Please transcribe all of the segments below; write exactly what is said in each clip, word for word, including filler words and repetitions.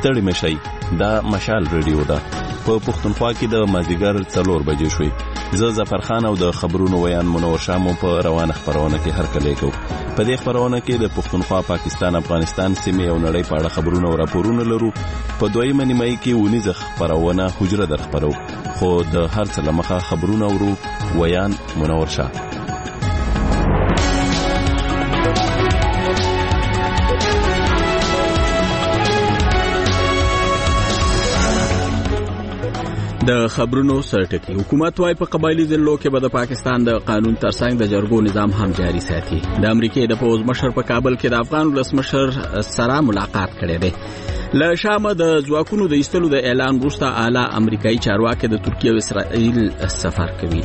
ستړي مشي. دا مشال رادیو ده. په پښتونخوا کې د مازدیګر څلور بجې شوې. زه ظفر خان او د خبرونو ویان منور شامو په روانه خبرونه کې هر کله کوم. په دې خبرونه کې د پښتونخوا، پاکستان، افغانستان سیمې او نړۍ په اړه خبرونه او راپورونه لرو. په دویمه نیمه کې ونیزه خبرونه حجره در خبرو. خو د هر څه لمخه خبرونه ورو ویان منور شاه. د خبرونو سرټکی. حکومت وايي په قبایلی ضلعو کې به د پاکستان د قانون ترڅنګ د جرګو نظام هم جاري ساتي. د امریکای د پوز مشر په کابل کې د افغان ولسمشر سره ملاقات کړی دی. له شامه د ځواکونو د ایستلو د اعلان وروسته اعلی امریکایي چارواکي د ترکیه او اسرائیل سفر کوي.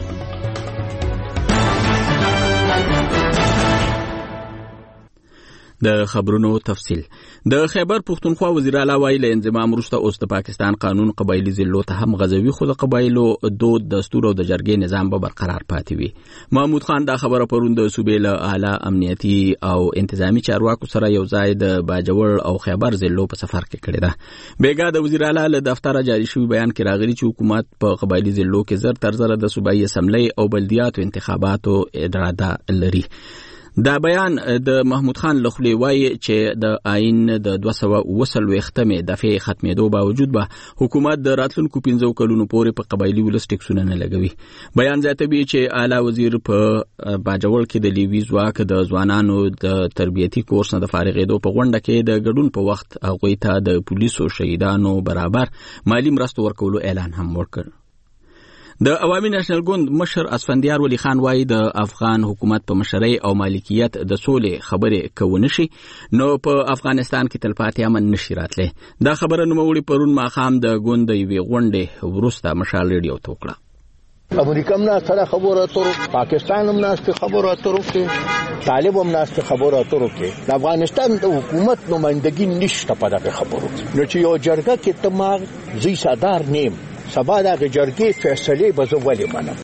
د خبرونو تفصیل. د خیبر پښتونخوا وزیر اعلی وایي له انضمام وروسته اوس د پاکستان قانون قبایلی ضلعو ته هم غځوي، خو د قبایلو دود، دستور او د جرګې نظام به برقرار پاتې وي. محمود خان دا خبره پرون د صوبې له اعلی امنیتي او انتظامی چارواکو سره یو ځای د باجوړ او خیبر ضلعو په سفر کې کړی ده. بیګا د وزیر اعلی له دفتره جاری شوی بیان کې راغلي چې حکومت په قبایلی ضلعو کې زر تر زره د صوبایي اسمبلی او بلدیاتو انتخاباتو اراده لري. دا بیان د محمود خان لخوا وایي چې د آئین د دوه سوه اوه څلوېښتمې دفعې ختمېدو باوجود به حکومت د راتلونکو پنځو کلونو پورې په قبایلي ولس ټکسونه نه لګوي. بیان زیاتوي چې اعلی وزیر په باجوړ کې د لیوي ځواک د ځوانانو د تربیتي کورس نه د فارغېدو په غونډه کې د ګډون په وخت هغوی ته د پولیسو شهیدانو برابر مالی مرستو ورکولو اعلان هم وکړ. د عوامي نېشنل ګوند مشر اسفندیار ولی خان وایي د افغان حکومت په مشرۍ او مالکیت د سولې خبرې کوي شي نو په افغانستان کې تلپاتې امن نشي راتلی. دا خبره نوموړي پرون ماښام د ګوند یوې غونډې وروسته مشال ریډیو ته وکړه. امریکا هم ناسته خبرو اترو، پاکستان هم ناسته خبرو اترو کې، طالب هم ناسته خبرو اترو کې. د افغانستان د حکومت نمائندګي نشته په دغه خبرو. نو چې یو جرګه کې تماغ زی صدر نیم سبا د جرګې فیصله به زه ولې منم.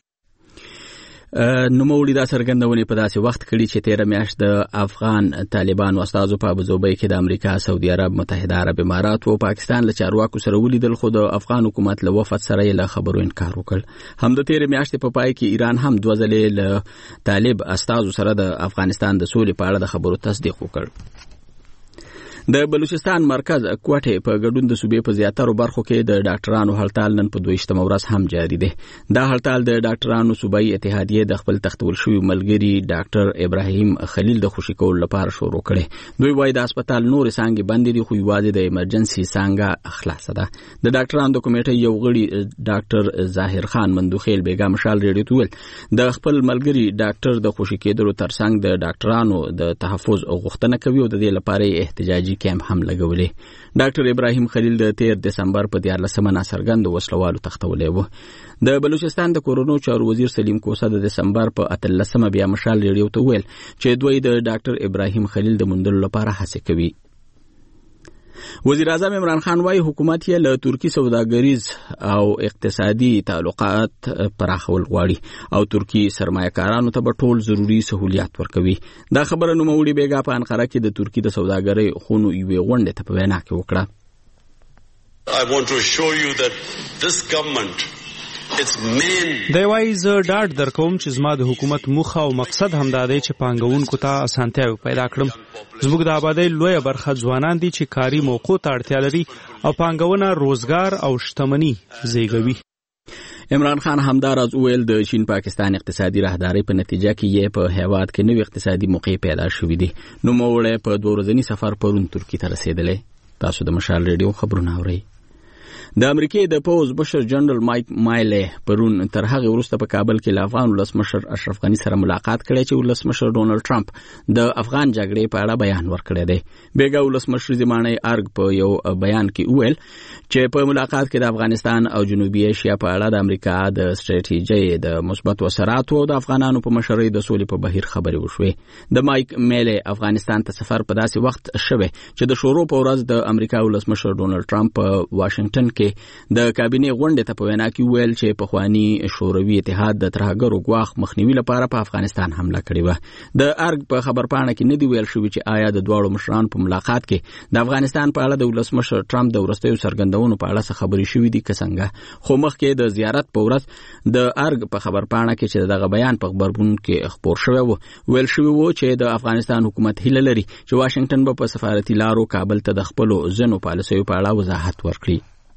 نوموړي دا څرګندونې په داسې وخت کړي چې تیره میاشت د افغان طالبانو استازو په ابوظبي کې د امریکا، سعودي عرب، متحده عرب امارات او پاکستان له چارواکو سره ولیدل، خو د افغان حکومت له وفد سره یې له خبرو انکار وکړ. هم د تیره میاشتې په پای کې ایران هم دوه ځلې له طالب استازو سره د افغانستان د سولې په اړه د خبرو تصدیق وکړ. د بلوچستان مرکز کوټه په ګډون د صوبې په زیاترو برخو کې د ډاکټرانو هړتال نن په دویشتمه ورځ هم جاری دی. دا هړتال د ډاکټرانو صوبایي اتحادیې د خپل تختول شوی ملګری ډاکټر ابراهیم خلیل د خوشی کول لپاره شروع کړي. دوی وایي د هسپتال نور څنګه بندې دي، خو یوازې د ایمرجنسي څنګه خلاصه ده. د ډاکټرانو د کمیټې یو غړي ډاکټر ظاهر خان مندوخیل بیګا مشال ریډیو ته ویل د خپل ملګری ډاکټر د خوشی کېدلو ترڅنګ د ډاکټرانو د تحفظ غوښتنه کوي او د دې لپاره احتجاجي کیمپ هم لګولې. ډاکټر ابراهیم خلیل د تیر دسمبر په دیارلسمه ناڅرګند وسلوالو تختولې و. د بلوچستان د کورونو چارو وزیر سلیم کوسه د دسمبر په اتلسمه بیا مشال ریډیو ته ویل چې دوی د ډاکټر ابراهیم خلیل د موندلو لپاره هڅه کوي. وزیر اعظم عمران خان وايي حکومت یې له ترکی سوداګریز او اقتصادي تعلقات پراخول غواړي او ترکی سرمایه‌کارانو ته به ټول ضروري سہولیات ورکوي. دا خبره نوموړي بیګا په انقره کې د ترکی د سوداګرۍ خونو یوې غونډې ته په وینا کې وکړه. I want to assure you that this government دی وايي زه ډاډ درکوم چې زما د حکومت موخه او مقصد همدا دی چې پانګونکو ته اسانتیاوې پیدا کړم. زموږ د آبادۍ لویه برخه ځوانان دي چې کاري موقعو ته اړتیا لري او پانګونه روزګار او شتمني زیږوي. عمران خان همداراز ویل د چین پاکستان اقتصادي راهداري په نتیجه کې یې په هیواد کې نوې اقتصادي موقع پیدا شوې دي. نو موړې په دوه ورځنی سفر پرون ترکی ته رسیدلې. تاسو د مشال ریډیو خبرونه اورئ. د امریکای د پوز بشر جنرال مایک مایلی پرون تر هغه وروسته په کابل کې له افغان ولسمشر اشرف غنی سره ملاقات کړی چې ولسمشر ډونالد ټرمپ د افغان جګړې په اړه بیان ورکړی دی. بیګا ولسمشر زمانه ارګ په یو بیان کې ویل چې په ملاقات کې د افغانستان او جنوبي ایشیا په اړه د امریکا د ستراتیژۍ د مثبت اثراتو او د افغانانو په مشرۍ د سولې په بهیر خبرې وشوې. د مایک مایلی افغانستان ته سفر په داسې وخت شوه چې د شروع په ورځ د امریکا ولسمشر ډونالد ټرمپ په واشنگټن کې چې د کابینې غونډې ته په وینا کې ویل چې پخوانی شوروي اتحاد د ترهګرو ګواښ مخنیوي لپاره په افغانستان حمله کړې و. د ارګ په خبرپاڼه کې نه دی ویل شوی چې آیا د دواړو مشرانو په ملاقات کې د افغانستان په اړه د ولسمشر ټرمپ د وروستیو څرګندونو په اړه څه خبرې شوې دي که څنګه. خو مخکې د زیارت په ورځ د ارګ په خبرپاڼه کې چې دغه بیان په خبرونه کې خبر شوی و ویل شوی و چې د افغانستان حکومت هیله لري چې واشنگټن به په سفارتي لارو کابل ته د خپلو ځینو پالیسیو په اړه وضاحت ورکړي.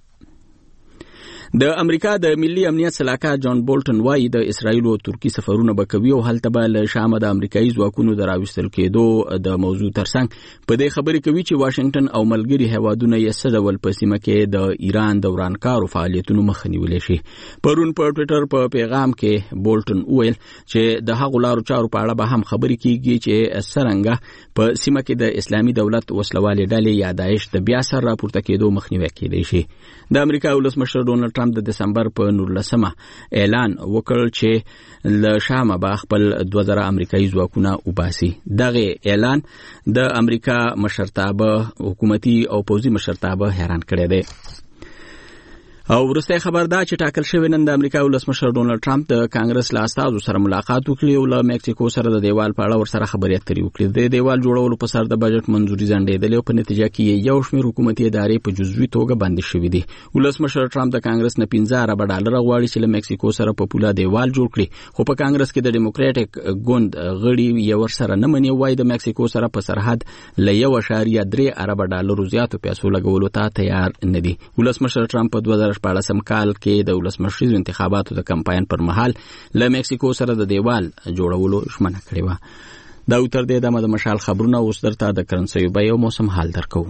د امریکا د ملي امنیت سلاکار جان بولټن وایي د اسرایل او ترکی سفرونه به کوي او هلته به له شامه د امریکایي ځواکونو د راوستل کېدو د موضوع ترڅنګ په دې خبرې کوي چې واشنگټن او ملګري هیوادونه یې څه ډول په سیمه کې د ایران د ورانکارو فعالیتونو مخه نیولی شي. پرون په ټویټر په پیغام کې بولټن وویل چې د هغو لارو چارو په اړه به هم خبرې کیږي چې څرنګه په سیمه کې د اسلامي دولت وسلوالې ډلې یا داعش د بیا سر راپورته کېدو مخنیوی کېدای شي. د امریکا ولسمشر ډونالډ ټرمپ د دسمبر په نولسمه اعلان وکړ چې له شامه به خپل دوه زره امریکایي ځواکونه وباسي. دغه اعلان د امریکا مشرتابه حکومتي او پوځي مشرتابه حیران کړی دی. او ورسته خبر دا چې ټاکل شوی نن د امریکا ولسمشر ډونالډ ټرمپ د کانګرس له استازو سره ملاقات وکړي او له میکسیکو سره د دیوال په اړه ورسره خبرې اترې وکړي. د دیوال جوړولو په سر د بجټ منځوري ځنډېدلې او په نتیجه کې یو شمېر حکومتي ادارې په جزوي توګه بندي شوې دي. ولسمشر ټرمپ د کانګرس نه پنځه اربه ډالر غواړي چې له میکسیکو سره په پوله دیوال جوړ کړي، خو په کانګرس کې د ډیموکراټک ګوند غړي یې ورسره نه مني. وایي د میکسیکو سره په سرحد له یو اشاریه درې اربه ډالرو زیاتو پیسو لګولو ته تیار نه دي. ولسمشر ټرمپ په دوه زره شپاړسم کال کې د ولسمشریزو انتخاباتو د کمپاین پر مهال له میکسیکو سره د دیوال جوړولو ژمنه کړې وه. دا تر دې دمه د مشال خبرونه. اوس درته د کرنسۍ بیې او موسم حال درکو.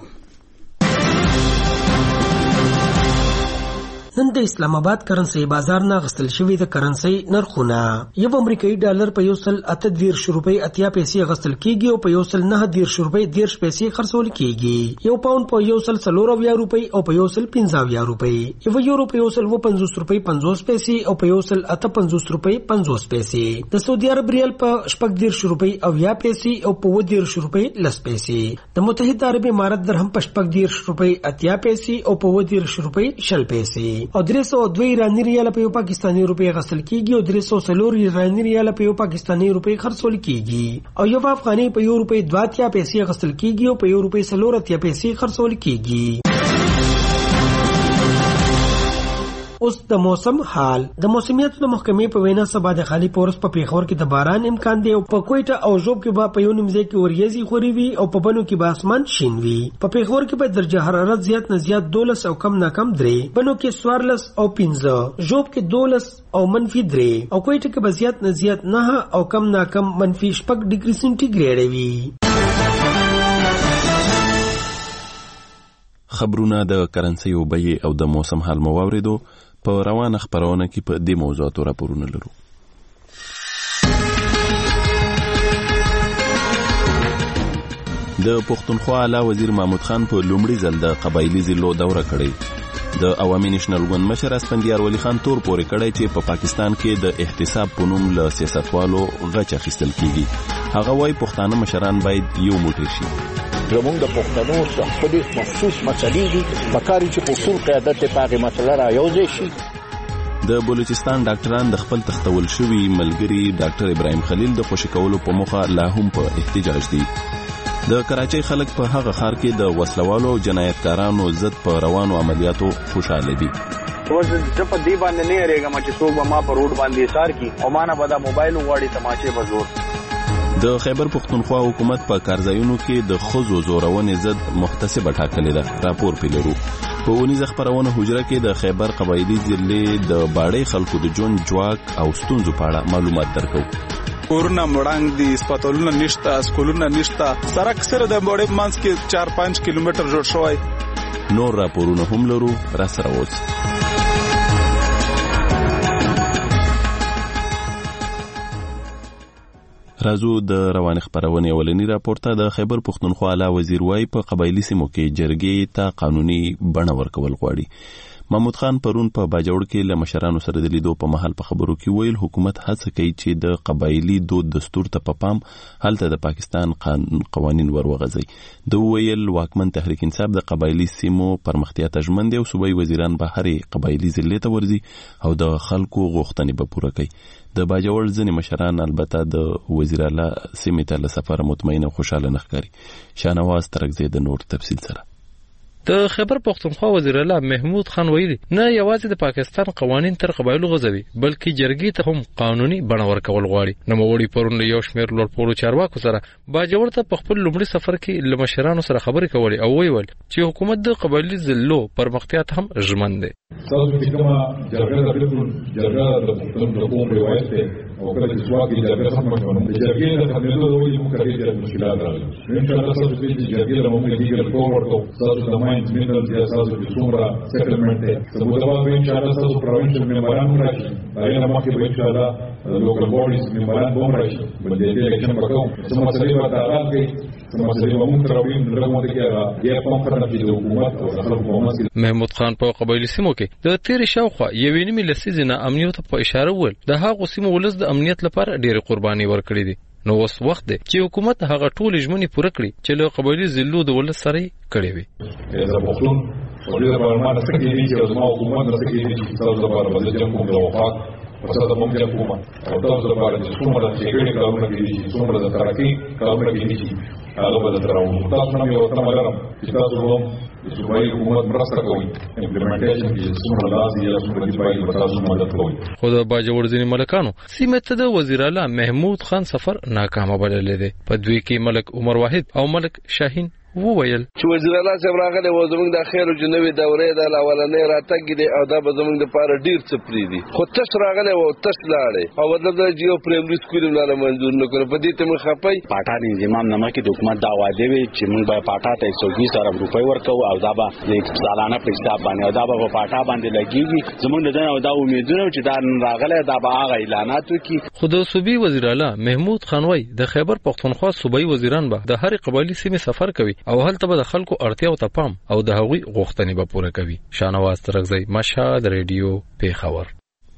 نن د اسلام آباد کرنسۍ بازار نه غستل شوی د کرنسۍ نرخونه. یو امریکایي ډالر په یو سل اته دیرش روپۍ اتیا پیسې غستل کیږي او په یو سل نه دیرش روپۍ دیرش پیسې خرڅول کیږي. یو پاوند په یو سل څلور اویا روپۍ او په یو سل پنځه اویا روپۍ. یو یورو په یو سل اوه پنځوس روپۍ پنځوس پیسې او په یو سل اته پنځوس روپۍ پنځوس پیسې. د سعودي عرب ریال په شپږ دیرش روپۍ اویا پیسې او په اووه دیرش روپۍ لس پیسې. د متحده عرب امارات درهم په شپږ دیرش روپۍ اتیا پیسې او په اووه دیرش روپۍ شل پیسې. او درې سوه دوه ایراني ریاله په یو پاکستاني روپۍ غسل کیږي او درې سوه څلور ایراني ریاله په یو پاکستاني روپۍ خرڅول کیږي. او یو افغاني په یو روپۍ دوه اتیا پیسې غسل کیږي او په یو روپۍ څلور اتیا پیسې خرڅول کیږي. اوس د موسم حال. د موسمیاتو د محکمې په وینا سبا د خالی پورس په پیښور کې د باران امکان دی او په کوټه او ژوب کې به په یو نیمځای کې وریځي خوري وي او په بنو کې به اسمان شین وي. په پیښور کې به درجه حرارت زیات نه زیات دولس او کم نه کم درې، بنو کې څوارلس او پنځه، ژوب کې دولس او منفي درې او کوټه کې به زیات نه زیات نه او کم نه کم منفي شپږ ډیګري سنټیګریډ وي. خبرونه د کرنسۍ بیې او د موسم حال مو واوریدو. په روانه خبرونه کې په دې موضوعاتو راپورونه لرو. د پښتونخوا اعلی وزیر محمود خان په لومړي ځل د قبایلي ضلعو دوره کړې. د عوامي نېشنل ګوند مشر اسفندیار ولی خان تور پورې کړی چې په پاکستان کې د احتساب په نوم له سیاستوالو غچ اخیستل کیږي. هغه وايي پښتانه مشران باید یو موټی شي. زمونږ د پښتنو خپلې مخصوص مسلې دي، پکاري چې په اصول قیادت په هغه مسله را یوځای شي. د بلوچستان ډاکټران د خپل تختول شوي ملګري ډاکټر ابراهیم خلیل د خوشی کولو په موخه لا هم په احتجاج دي. د کراچۍ خلک په هغه ښار کې د وسلوالو او جنایتکارانو ضد په روانو عملیاتو خوشاله دي. اوس زه په دې باندې نه یریږم چې څوک به ما په روډ باندې ایثار کړي او ما نه به دا موبایل وغواړي تماشې به زور. د خیبر پښتونخوا حکومت په کارځایونو کې د ښځو زورونې ضد محتسبه ټاکلې ده. راپور پې لرو. په اونیزه خپرونه حجره کې د خیبر قبایلي ضلع د باړۍ خلکو د ژوند جواک او ستونزو په اړه معلومات درکو. کورونه مړنګ دي، هسپتالونه نشته، سکولونه نشته، سړک سره د باړۍ منځ کې چار پنځ کیلومتر جوړ شوی. نور راپورونه هم لرو، را سره اوس. راځو د رواني خبرونه ولني راپورته. د خیبر پښتونخوا اعلی وزیر وايي په قبایلی سیمو کې جرګې ته قانوني بڼه ورکول غواړي. محمود خان پرون په باجوړ کې له مشرانو سره د لیدو په محل په خبرو کې ویل حکومت هڅه کوي چې د قبایلی دود دستور ته په پام هلته د پاکستان قوانین وروغځي. د ویل واکمن تحریک انصاف د قبایلی سیمو پرمختیا ته ژمن دی او صوبایي وزیران به هرې قبایلی ضلع ته ورځي او د خلکو غوښتنې به پوره کوي. د باجوړ ځینې مشران البته د وزیر اعلی سیمې ته له سفره مطمئن او خوشاله نه ښکاري. شاهنواز ترکزی د نور تفصیل سره. د خیبر پختونخوا وزیر اعلی محمود خان ویلي نه یوازې د پاکستان قوانین تر قبایلو غځوي بلکې جرګې ته هم قانوني بڼه ورکول غواړي. نوموړي پرون یو شمېر لوړپوړو چارواکو سره باجوړ ته په خپل لومړي سفر کې له مشرانو سره خبرې کولې او ویل چې حکومت د قبایلي ضلعو پرمختیا ته هم ژمن دی. تاسو چې کومه جرګه د بالکل جرګه د پښتون د قوم روایت دی او کله چې ځواک یې جرګه ختمه کړه د جرګې د ختمېدو د وجې موږ ډېر مشکلات راغلي. ان شاء الله تاسو چې جرګې له موږ لیګل فورورډ کوو تاسو د ماینډ مینرل یا تاسو د څومره سیټلمنټ دی سبو دا به ان شاء الله تاسو پروینشل ممبران راشي دا نه مخکې به ان شاء الله لوکل بوډیز ممبران به راشي بل دې الیکشن وکړو چې مسلې به تعال کوي محمود خان په قبایلی سیمو کې د تیر شاوخوا یوې نیمې لسیزې نه امنیت په اشاره ول د هغو سیمو ولس د امنیت لپاره ډېرې قرباني ورکړې دي. نو اوس وخت دی چې حکومت هغه ټول ژمنې پوره کړي چې له قبایلی ضلعو د ولس سره کړې وي. زه پښتون ولې په معنا څه کې دي چې زما حکومت نه څه کې دي چې تاسو لپاره بدل کوم د وفات په ساده ممکن حکومت او تاسو لپاره چې څومره چې ګډ کارونه کوي چې څومره د ترقی کارونه کوي چې هغه به تراو تاسو نه یو تمه لرم چې تاسو هم چې صوبایي حکومت مرسته کوي امپلیمنټیشن کې څومره لازم یا څومره دی باید تاسو مدد کوي. خو د باجوړ ځینې ملکانو سیمه ته د وزیر اعلی محمود خان سفر ناکامه بللی دی. په دوی کې ملک عمر واحد او ملک شاهین وویل چې وزیر اعلی صاحب راغلی و زموږ د خیر او جنوبي دورې د اولنۍ راتګ دی او دا به زموږ لپاره ډیر څه پریدي خو تش راغلی و تش لاړې او مطلب دا جیو پرایمري سکول نه منظور نه کړ په دې ته مخ خپای پاټا نظام نامه کې د حکومت دا وعده وی چې موږ به پاټا ته سو بیس ارب روپۍ ورکو او دا به د سالانه په حساب باندې او دا به په پاټا باندې لګیږي زموږ د او دا امیدونه چې دا راغلی دا به هغه اعلانات وکړي. خو د صوبایي وزیر اعلی محمود خان وای د خیبر پختونخوا صوبایي وزیران به د هر قبایلی سیمې سفر کوي او هلته به د خلکو اړتیاو ته پام او د هغوی غوښتنې به پوره کوي. شاهنواز ترکزی مشهد ریډیو پیښور.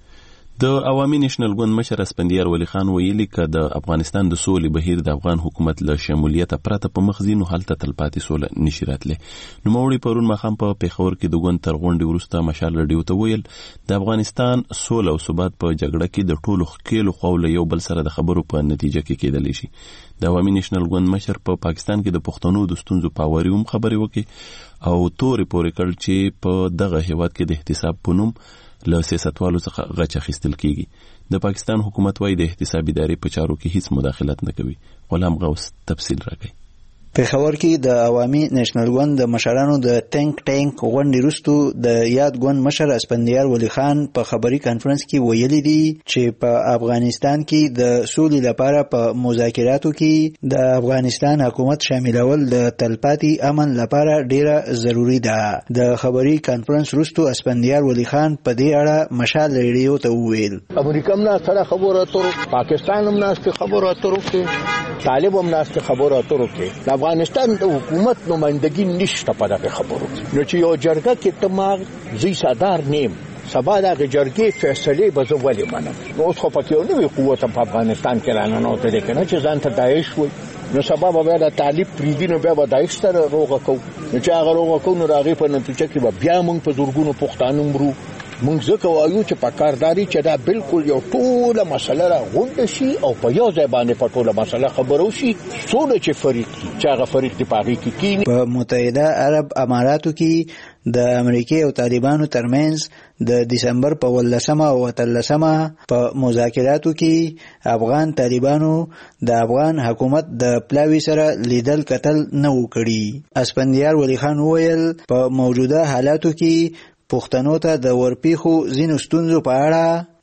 د عوامي نېشنل ګوند مشر اسپندیار ولی خان ویلي که د افغانستان د سولې بهیر د افغان حکومت له شمولیت پرته په مخ ځي نو هلته تلپاتې سوله نشي راتلی. نوموړي پرون ماښام په پیښور کې د ګوند تر غونډې وروسته مشال رډیو ته ویل د افغانستان سوله او ثبات په جګړه کې د ټولو ښکېلو خواو له یو بل سره د خبرو په نتیجه کې کېدلی شي. د عوامي نېشنل ګوند مشر په پا پاکستان کې د پښتنو د ستونزو په اوري هم خبرې وکړي او تورې پورې کړ چې په دغه هیواد کې د احتساب په نوم له سیاستوالو څخه غچ اخیستل کیږي. د پاکستان حکومت وايي د احتساب ادارې په چارو کې هیڅ مداخلت نه کوي. غلام غوث تفصیل راکوي. پیښور کې د عوامي نېشنل ګوند د مشرانو د ټینک ټینک غونډې وروسته د یاد ګوند مشر اسپندیار ولی خان په خبري کانفرنس کې ویلي دي چې په افغانستان کې د سولې لپاره په مذاکراتو کې د افغانستان حکومت شاملول د تلپاتې امن لپاره ډیره ضروری ده. د خبري کانفرنس وروسته اسپندیار ولی خان په دې اړه مشال ریډیو ته وویل امریکا هم نه خبره اترو پاکستان هم نه خبره اترو کې طالب هم نه خبره اترو کې افغانستان د حکومت نمائندګي نشته په دغه خبرو نو چې یو جرګه کې تماغ زی صدر نیم سبا دغه جرګې فیصله به زه ولې منم نو اوس خو پکې یو نوی قوت په افغانستان کې راننوته دی کنه چې ځان ته داعش وي نو سبا به د طالب پریدي نو بیا به داعش سره روغه کو نو چې هغه روغه کو نو راغی په نتیجه کې به بیا موږ په زورګونو پښتانه مرو موږ ځکه وایو چې په کارداري چې دا بالکل یو ټوله مسله را غونډه شي او په یو ځای باندې په ټوله مسله خبرو شي څونه چې فریق کی چې هغه فریق دی پاره کې کینی. په متحده عرب اماراتو کې د امریکای او طالبانو ترمنځ د دسمبر په ولسمه او اتلسمه په مذاکراتو کې افغان طالبانو د افغان حکومت د پلاوی سره لیدل کتل نه وکړي. اسپندیار ولی خان ویل په موجوده حالاتو کې پښتنو ته د ورپیخو ځینو ستونزو په اړه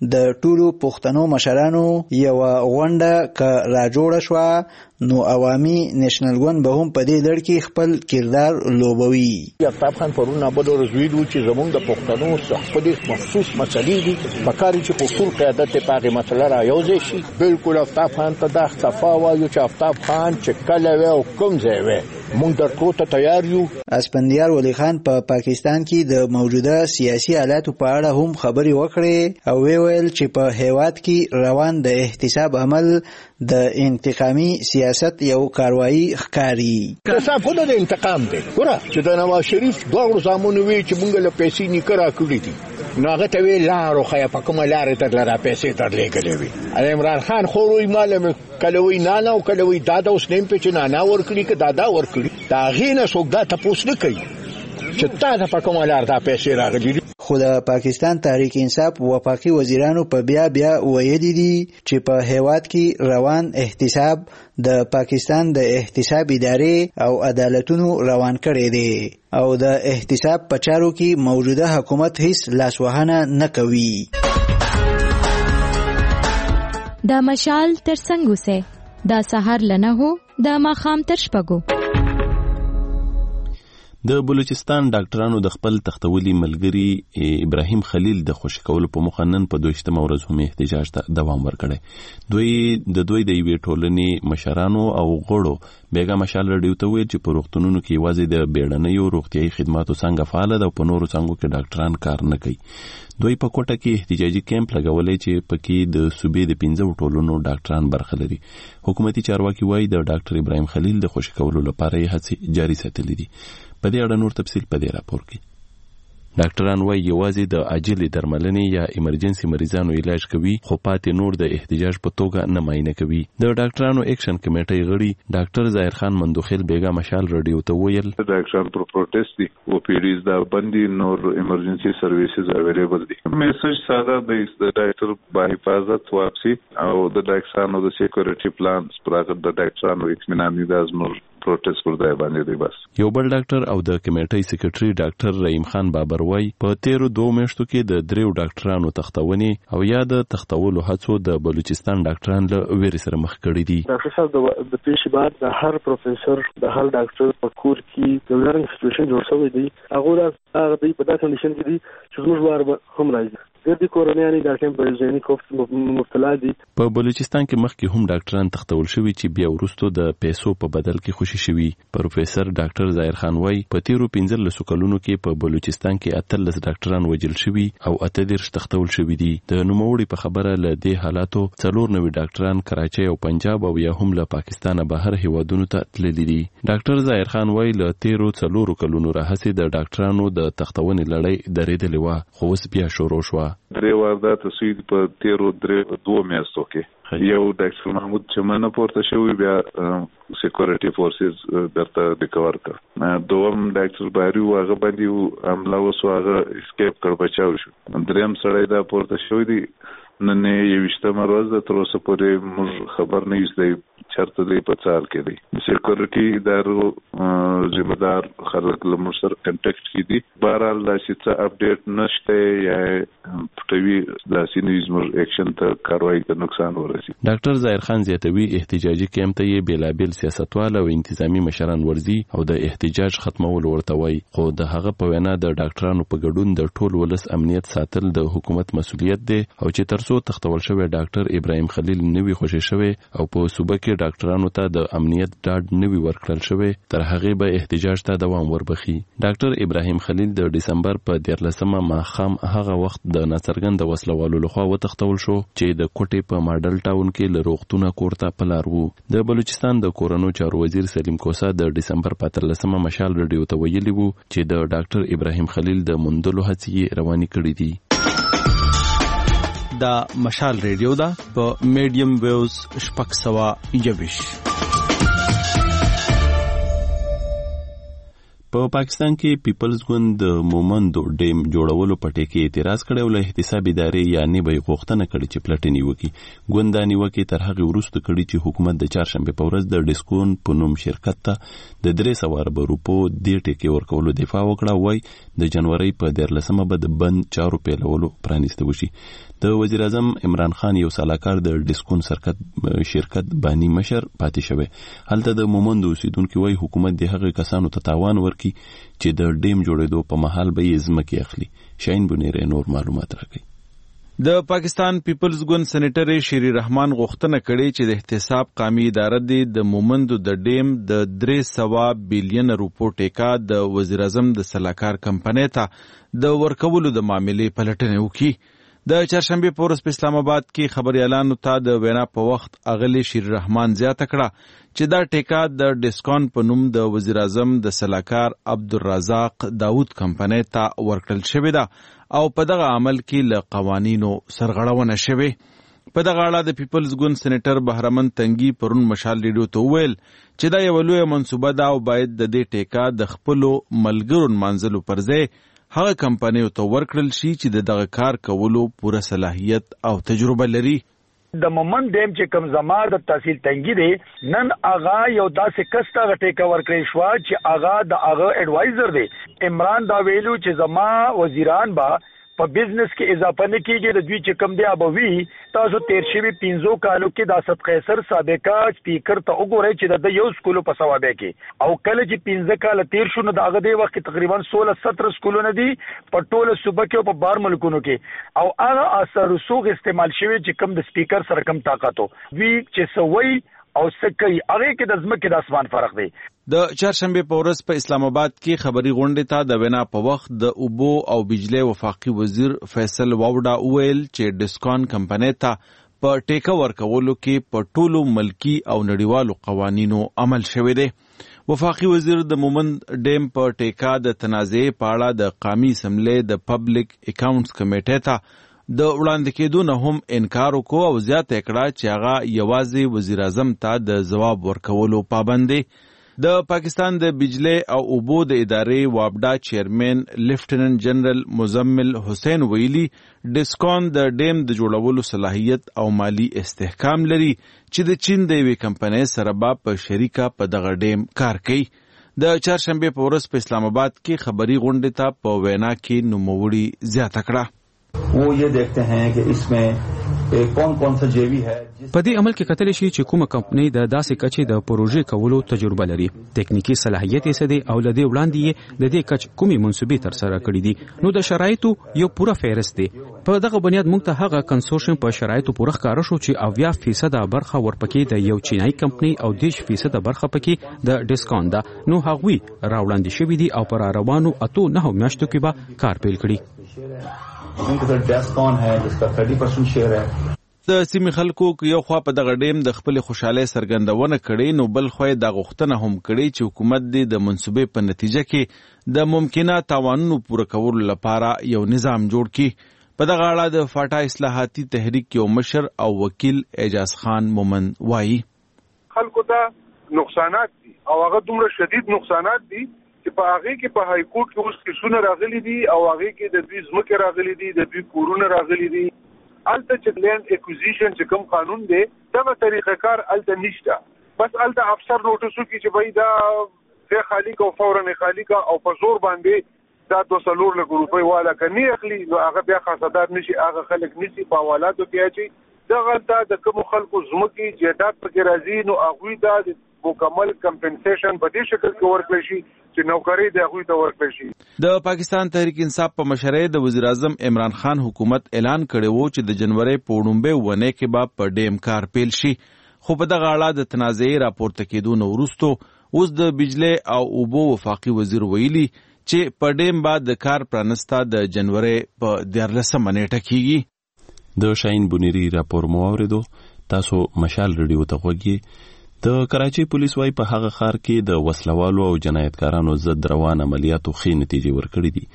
د ټولو پښتنو مشرانو یو غونډه ک راجوړه شو نو عوامي نېشنل ګوند به هم په دې لړ کې خپل کردار لوبوي. آفتاب خان پرون نابود ورزویدو چې زمونږ د پښتنو خپل مخصوص مسلې دي په کار چې اصول قیادت په هغه مسله را یوځي شي. بالکل آفتاب خان ته د صفا وایو چې آفتاب خان چې کله و او کوم ځای و مونږ درکو ته تیار یو. اسپندیار ولی خان په پا پاکستان کې د موجوده سیاسي حالاتو په اړه هم خبري وکړې او ویل چې په هیواد کې روان د احتساب عمل د انتقامي سیاست یو کاروایی ښکاری. احتساب خو د انتقام دی. ګوره چې د نواز شریف دوه زامنو وی چې مونږ له پیسې نیکرا کړی دي نو هغه ته وی لارو خیا په کومه لارې تر لاره پیسې تر لګلې وی. عمران خان خو وی مال کلوي نه نه او کلوي دادا اوس نیم په چې نه نه ورکړي ک دادا ورکړي دا غینه څوک دا تاسو نه کوي چې تاسو په کومه لار دا پیسې راغلي. خو د پاکستان تحریک انصاف وفاقي وزیرانو په بیا بیا ویلي دي چې په هیواد کې روان احتساب د پاکستان د احتساب ادارې او عدالتونو روان کړي دي او د احتساب په چارو کې موجوده حکومت هیڅ لاسوهنه نه کوي. دا مشال تر څنګه سه دا سحر لنه هو دا ماخام تر شپګو. د بلوچستان ډاکټرانو د خپل تختولي ملګری ابراهیم خلیل د خوشی کولو په مخ نن په دویشتمه ورځ هم احتجاج ته دوام ورکړی. دوی د دوی د یوې ټولنې مشرانو او غړو بیګا مشال رډیو ته ویل چې په روغتونونو کې یوازې د بیړنیو روغتیايي خدماتو څنګه فعال ده او په نورو څنګه کې ډاکټران کار نه کوي. دوی په کوټه کې احتجاجي کیمپ لګولې چې پکې د صوبې د پنځو ټولنو ډاکټران برخه لري. حکومتي چارواکي وایي د ډاکټر ابراهیم خلیل د خوشی کولو لپاره یې هڅې جاري ساتلې دي. په دې اړه نور تفصیل په دې راپور کې. ډاکټران وايي یوازې د عاجلې درملنې یا ایمرجنسي مریضانو علاج کوي خو پاتې نور د احتجاج په توګه نه معاینه کوي. د ډاکټرانو اکشن کمیټې غړي ډاکټر ظاهر خان مندوخیل بیګا مشال رادیو ته ویل ډاکټران پر پروټیست دي او پیډیز دا باندې نور ایمرجنسي سرویسز اویلیبل دي. میسج ساده دی د ډاکټر با حفاظت واپسی او د ډاکټرانو د سکیورټي پلانز پراګه د ډاکټرانو اطمینان دي ازمر پروټیست پر ځای باندې دی. بس یو بل ډاکټر او د کمیټې سیکریټري ډاکټر رحیم خان بابر وای په تیرو دوه میاشتو کې د دریو ډاکټرانو تختونې او یا د تختولو هڅو د بلوچستان ډاکټران له ویرې سره مخ کړي دي. ډاکټر صاحب د پیښې بعد د هر پروفیسور د هر ډاکټر په کور کې د لرنګ سټیټیوشن جوړ شوی دی. هغه هغه د په داسې کنډیشن کې دي چې موږ وار هم راځي ګردي کورونیانی د کم په ځینې کوفت مبتلا دي. په بلوچستان کې مخکې هم ډاکټران تختول شوی چې بیا ورستو د پیسو په بدل کې خوشي شوی. پروفیسور ډاکټر ظاهر خان وای په تیرو پنځلس کلونو کې په بلوچستان کې اتلس ډاکټران وژل شوی او اته دیرش تختول شوی دي. د نوموړي په خبره ل دې حالاتو څلور نوي ډاکټران کراچۍ او پنجاب او یا هم له پاکستان بهر هیوادونو ته تللي دي. ډاکټر ظاهر خان وای له تیرو څلور کلونو راهسي د ډاکټرانو د تختونې لړۍ درېدلې و خو اوس بیا شروع شوه. درې واردات سوید په تیرو درې دوه میاشتو کې یو ډاکټر محمود چمنه پورته شوی بیا سکیورټي فورسز درته ریکور کړ. دوم ډاکټر باری واغه باندې حمله وسو هغه اسکیپ کړ بچاو شو. دریم سړی دا پورته شوی دی نن یې وشته مرز تر اوسه پورې موږ خبر نه یو چرته دی په څال کې دی. سکیورټي ادارو ذمہ دار خلک له موږ سره کنټیکټ کې دي. بهرحال دا چې اپډیټ نشته یا پټوي د سینیزم اکشن ته کاروایی ته نقصان ورسي. ډاکټر ظاهر خان زیاتوي احتجاجي کیمپ ته یې بیلابل سیاستوال او انتظامی مشران ورزي او د احتجاج ختمول ورته وای خو د هغه په وینا د ډاکټرانو په ګډون د ټول ولس امنیت ساتل د حکومت مسولیت دی او چې ترڅو تختول شوی ډاکټر ابراهیم خلیل نوی خوشی شوی او په صوبه کې ډاکټرانو ته د امنیت ډاډ نوی ورکړل شوی تر هغه به احتجاج ته دوام وربخي. ډاکټر ابراهیم خلیل د دسمبر په دیارلسمه ماښام هغه وخت د ناڅرګند وسلوالو لخوا وتښتول شو چې د کوټې په ماډل ټاون کې له روغتونه کورته په لار وو. د بلوچستان د کورونو چارو وزیر سلیم کوسا د دسمبر په اتلسمه مشال رډیو ته ویلي وو چې د ډاکټر ابراهیم خلیل د موندلو هڅې روانې کړې دي. دا مشال ریډیو دا په میډیم ویوز شپږ سوه یوویشت. په پاکستان کې پیپلز ګوند د مومندو ډیم جوړولو په ټکي اعتراض کړی او له احتساب ادارې یا نیبه غوښتنه کړې چې پلټنې وکړي. ګوند دا نیوکې تر هغې وروسته کړي چې حکومت د چهارشنبې په ورځ د ډیسکون په نوم شرکت ته د درې سوه اربه روپو دې ټکي ورکولو دفاع وکړه. وایي د جنورۍ په دیارلسمه به د بند چارو پیلولو پرانیسته وشي. د وزیر اعظم عمران خان یو سلاکار د ډیسکون شرکت بانی مشر پاتې شوی. هلته د مومندو اوسیدونکي وایي حکومت د هغه کسانو ته تاوان ورکړي چې د ډیم جوړېدو په مهال به یې ځمکې اخلي. شاهین بنیری نور معلومات راکوي. د پاکستان پیپلز ګوند سېنیټر شیری رحمان غوښتنه کړې چې د احتساب قومي اداره د مومندو د ډیم د درې سوه بیلیون روپو ټیکا د وزیر اعظم د سلاکار کمپنۍ ته د ورکولو د معاملې پلټنه وکړي. د چهارشنبې په ورځ په اسلام آباد کې خبريالانو ته د وینا په وخت اغلی شیر رحمان زیاته کړه چې دا ټیکا د ډیسکون په نوم د وزیر اعظم د سلاکار عبدالرزاق داود کمپنۍ ته ورکړل شوې ده او په دغه عمل کې له قوانینو سرغړونه شوې. په دغه اړه د پیپلز ګوند سېنیټر بهرمن تنګي پرون مشال ریډیو ته وویل چې دا یوه لویه منصوبه ده او باید د دې ټیکا د خپلو ملګرو نمانځلو پر ځای هغه کمپنیو ته ورکړل شي چې د دغه کار کولو پوره صلاحیت او تجربه لري. د مومند ډیم چې کوم زمار د تحصیل تنګي دی نن اغا یو داسې کس ته ټیکا ورکړی شو چې اغا د اغا ایڈوایزر دی. عمران دا ویلو چې زما وزیران با په بزنس کې اضافه نه کیږي د دوی چې کم دی ابوي تاسو تیر شوي پنځو کالو کې د اسد قیصر سابقه سپیکر ته وګورئ چې د یو سکولو په ثوابه کې او کله چې پنځه کال تیر شو نو دغه دی وخت تقریبا سولہ سترہ سکولونه دي په ټوله صوبه کې او په بار ملکونو کې او هغه اثر رسوخ استعمال شوی چې کم د سپیکر سره کم طاقت وي چې سوي او سکه هغه کې د ځمکې د اسمان فرق دی. د چهارشنبې په ورځ په اسلام آباد کې خبري غونډې ته د وینا په وخت د اوبو او بجلی وفاقي وزیر فیصل واوډا وویل چې ډیسکون کمپنۍ ته په ټیکه ورکولو کې په ټولو ملکی او نړیوالو قوانینو عمل شوی دی. وفاقي وزیر د مومند ډیم په ټیکا د تنازعې په اړه د قومي اسمبلی د پبلک اکاونټس کمیټې ته د وړاندې کېدو نه هم انکار وکړو او زیاته کړه چې هغه یوازې وزیر اعظم ته د ځواب ورکولو پابند دی. د پاکستان د بجلی او اوبو د ادارې وابډا چیرمن لیفټیننټ جنرال مزمل حسین ویلي ډیسکون د ډیم د جوړولو صلاحیت او مالی استحکام لري چې د چین د یوې کمپنۍ سره به په شریکه په دغه ډیم کار کوي. د چهارشنبې په ورځ په اسلام آباد کې خبري غونډې ته په وینا کې نوموړي زیاته کړه. वो ये देखते हैं कि इसमें कौन कौन सा जेवी है. په دې عمل کې کتل شي چې کومه کمپنۍ د داسې کچې د پروژې کولو تجربه لري، تکنیکی صلاحیت یې څه دی او لدې وړاندې یې د دې کچ کومې منسوبې تر سره کړې دي. نو د شرایطو یو پوره فهرست دی. په دغه بنیاد موږ ته هغه کنسورشیم په شرایطو پوره ښکاره شو چې اویا فیصد برخه ورپکې د یو چینایي کمپنۍ او دیش فیصد برخه پکې د ډیسکون ده. نو هغوی راوړاندې شوي دي او پر روانو اتو نه میاشتو کې به کار پیل کړي. د سیمې خلکو یو خوا په دغه ډیم د خپل خوشحالۍ څرګندونه کړې نو بل خوا د غوښتنه هم کړې چې حکومت دې د منصوبې په نتیجه کې د ممکنه تاوانونو پوره کولو لپاره یو نظام جوړ کړي. په دغه اړه د فاټا اصلاحاتي تحریک یو مشر او وکیل اعجاز خان مومند وایي خلکو ته نقصانات دي او هغه دومره شدید نقصانات دي چې په هغه کې په های کورټ کې اوس کیسونه راغلي دي او هغه کې د دوی ځمکې راغلي دي د دوی کورونه راغلي دي. الته چې لینډ اکوزیشن چې کوم قانون دی دغه طریقه کار الته نشته. بس الته افسر نوټیسو کې چې بای دا ځای خالی کا او فورا خالی کا او په زور باندې دا دوه څلور لک روپۍ والا کني اخلي نو هغه بیا خاصدار نشي هغه خلک نشي په حوالاتو کې اچي دغه ته د کوم خلکو ځمکې جیدات پکې راځي نو هغوی دا مکمل کمپنسیشن په دې شکل کې ورکړل شي چې نوکری د هغوی ته ورکړل شي. د پاکستان تحریک انصاف په مشرۍ د وزیر اعظم عمران خان حکومت اعلان کړی وو چې د جنورۍ په وړومبۍ ونې کې به په ډیم کار پیل شي، خو په دغه اړه د تنازعې راپورته کېدو نه وروسته اوس د بجلی او اوبو وفاقي وزیر ویلي چې په ډیم به د کار پرانسته د جنورۍ په دیارلسمه نیټه کېږي. د شاهین بنیری راپور مو واورېدو. تاسو مشال ریډیو ته غوږ. د کراچۍ پولیس وايي په هغه ښار کې د وسلوالو او جنایتکارانو ضد روان عملیاتو ښې نتیجې ورکړې دي.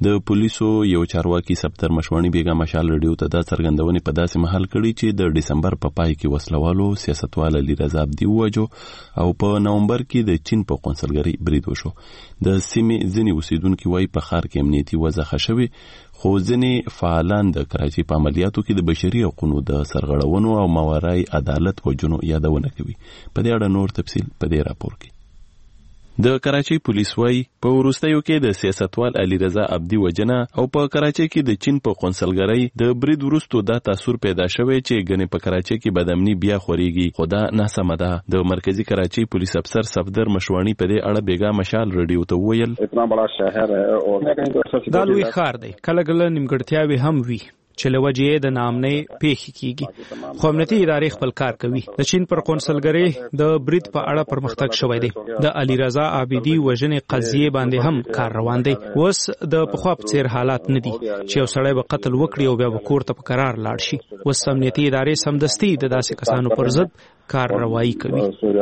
د پولیسو یو چارواکي سپتر مشوانی بیګا مشال رادیو ته د څرګندونې په داسې محل کړي چې د دسمبر په پای کې وسلوالو سیاستوال علي رضا عبدي ووجو او په نومبر کې د چین په قونسلګرۍ برید وشو. د سیمې ځینې اوسیدونکو وايي په ښار کې امنیتي وضع ښه شوې، خو ځینې فعالان د کراچۍ په عملیاتو کې د بشري حقوقو د سرغړونو او ماورای عدالت وجونو یادونه کوي. په دې اړه نور تفصیل په دې راپور کې. د کراچۍ پولیس وايي په وروستیو کې د سیاستوال علي رضا عبدي وجنه او په کراچۍ کې د چین په قونسلګرۍ د برید وروسته دا تاثر پیدا شوی چې ګنې په کراچۍ کې بدامني بیا خوريږي، خو دا ناسمه ده. د مرکزی کراچۍ پولیس افسر صفدر مشوانی په دې اړه بیګا مشال رادیو ته وویل دا لوی ښار دی، کله کله نیمګړتیاوې هم وي چې له وجې د نامنې پیښې کیږي، خو امنیتي ادارې خپل کار کوي. د چین پر قونسلګرۍ د برید په اړه پرمختګ شوی دی. د علي رضا عابدي وژنې قضیې باندې هم کار روان دی. اوس د پخوا په څیر حالات نه دي چې یو سړی به قتل وکړي او بیا به کور ته په قرار لاړ شي. اوس امنیتي ادارې سمدستي د داسې کسانو پر ضد کار روایی کوي.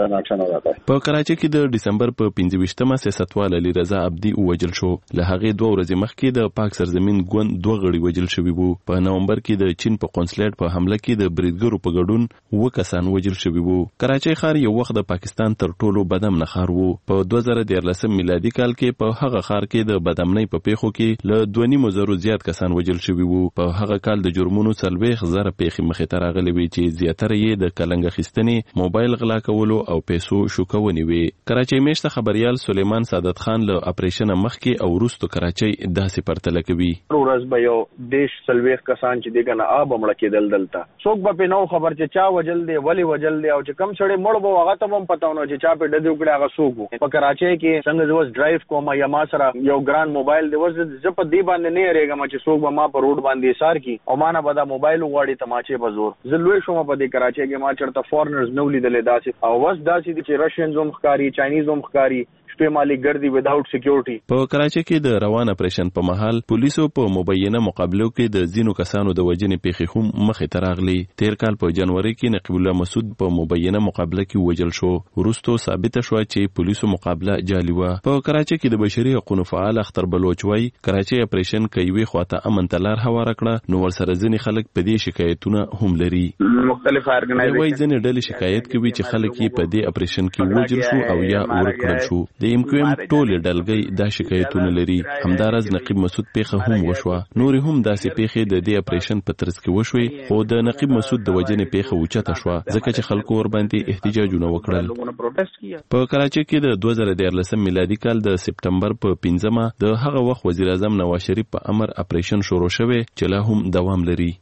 په کراچۍ کې د دسمبر په پنځه ویشتمه سیاستوال علي رضا عبدي ووجل شو. له هغې دوه ورځې مخکې د پاک سرزمین ګوند دوه غړي وجل شوي وو. په نومبر کې د چین په قونسلیت په حمله کې د بریدګرو په ګډون اووه کسان وجل شوي وو. کراچۍ ښار یو وخت د پاکستان تر ټولو بدامنه ښار وو. په دوه زره دیارلسم میلادي کال کې په هغه ښار کې د بدامنۍ په پیښو کې له دوه نیمو زرو زیات کسان وجل شوي وو. په هغه کال د جرمونو څلوېښت زره پیښې مخې ته راغلې وې چې زیاتره یې د کلنګ اخیستنې، موبایل غلا کولو او پیسو شوکونې وي. کراچۍ میشته خبريال سلیمان سعادت خان له اپریشن مخکې او وروسته کراچۍ داسې پرتله کوي. ورځ به یو دیش سلويخ کسان چې دغه نه آب مړ کېدل دلته څوک به نو خبر چې چا وجل دی ولی وجل دی او چې کم سړی مړ بو هغه ته هم پتاونه چې چا په دې وکړه هغه څوک. په کراچۍ کې څنګه زوس ډرایو کوم یا ما سره یو ګران موبایل دی وز ز په دی باندې نه ریګم چې څوک به ما په روډ باندې سار کی او ما نه به دا موبایل وغواړي تماچې په زور. زلوي شوم په دې کراچۍ کې ما چرته فورنرز نو لیدل دا او وس داسې دي چې راشین زوم ښکاری، چاینیز زوم ښکاری، شپې مالک ګرځي وداوت سکیورټي. په کراچۍ کې د روان اپریشن په محل پولیسو په مبینه مقابلو کې د زینو کسانو د وجنې پیښې هم مخې ته راغلي. تیر کال په جنوري کې نقیب الله مسعود په مبینه مقابله کې وجل شو. وروسته ثابت شو چې پولیسو مقابله جعلي و. په کراچۍ کې د بشري حقوقو فعال اختر بلوچ وای کراچۍ اپریشن کوي خواته امن تلار هوار کړه، نو ورسره ځینې خلک په دې شکایتونه هم لري. مختلف ارګنایزیشن وای ځینې ډلې شکایت کوي چې خلک یې په دې اپریشن کې وجل شو او یا ورکړل شو. د ایم کیو ایم ټول ډلګي دا شکایتونه لري. همدارز نقیب مسعود پیښه هم وشوه. نور هم داسې پیښې د دې اپریشن په ترڅ کې وشوي، خو د نقیب مسعود د وجنې پیښه اوچته شوه ځکه چې خلکو ور باندې احتجاجونه وکړل. په کراچۍ کې د دوه زره دیارلسم میلادي کال د سپتمبر په پنځمه د هغه وخت وزیر اعظم نواز شریف په امر اپریشن شروع شوی چې لا هم دوام لري.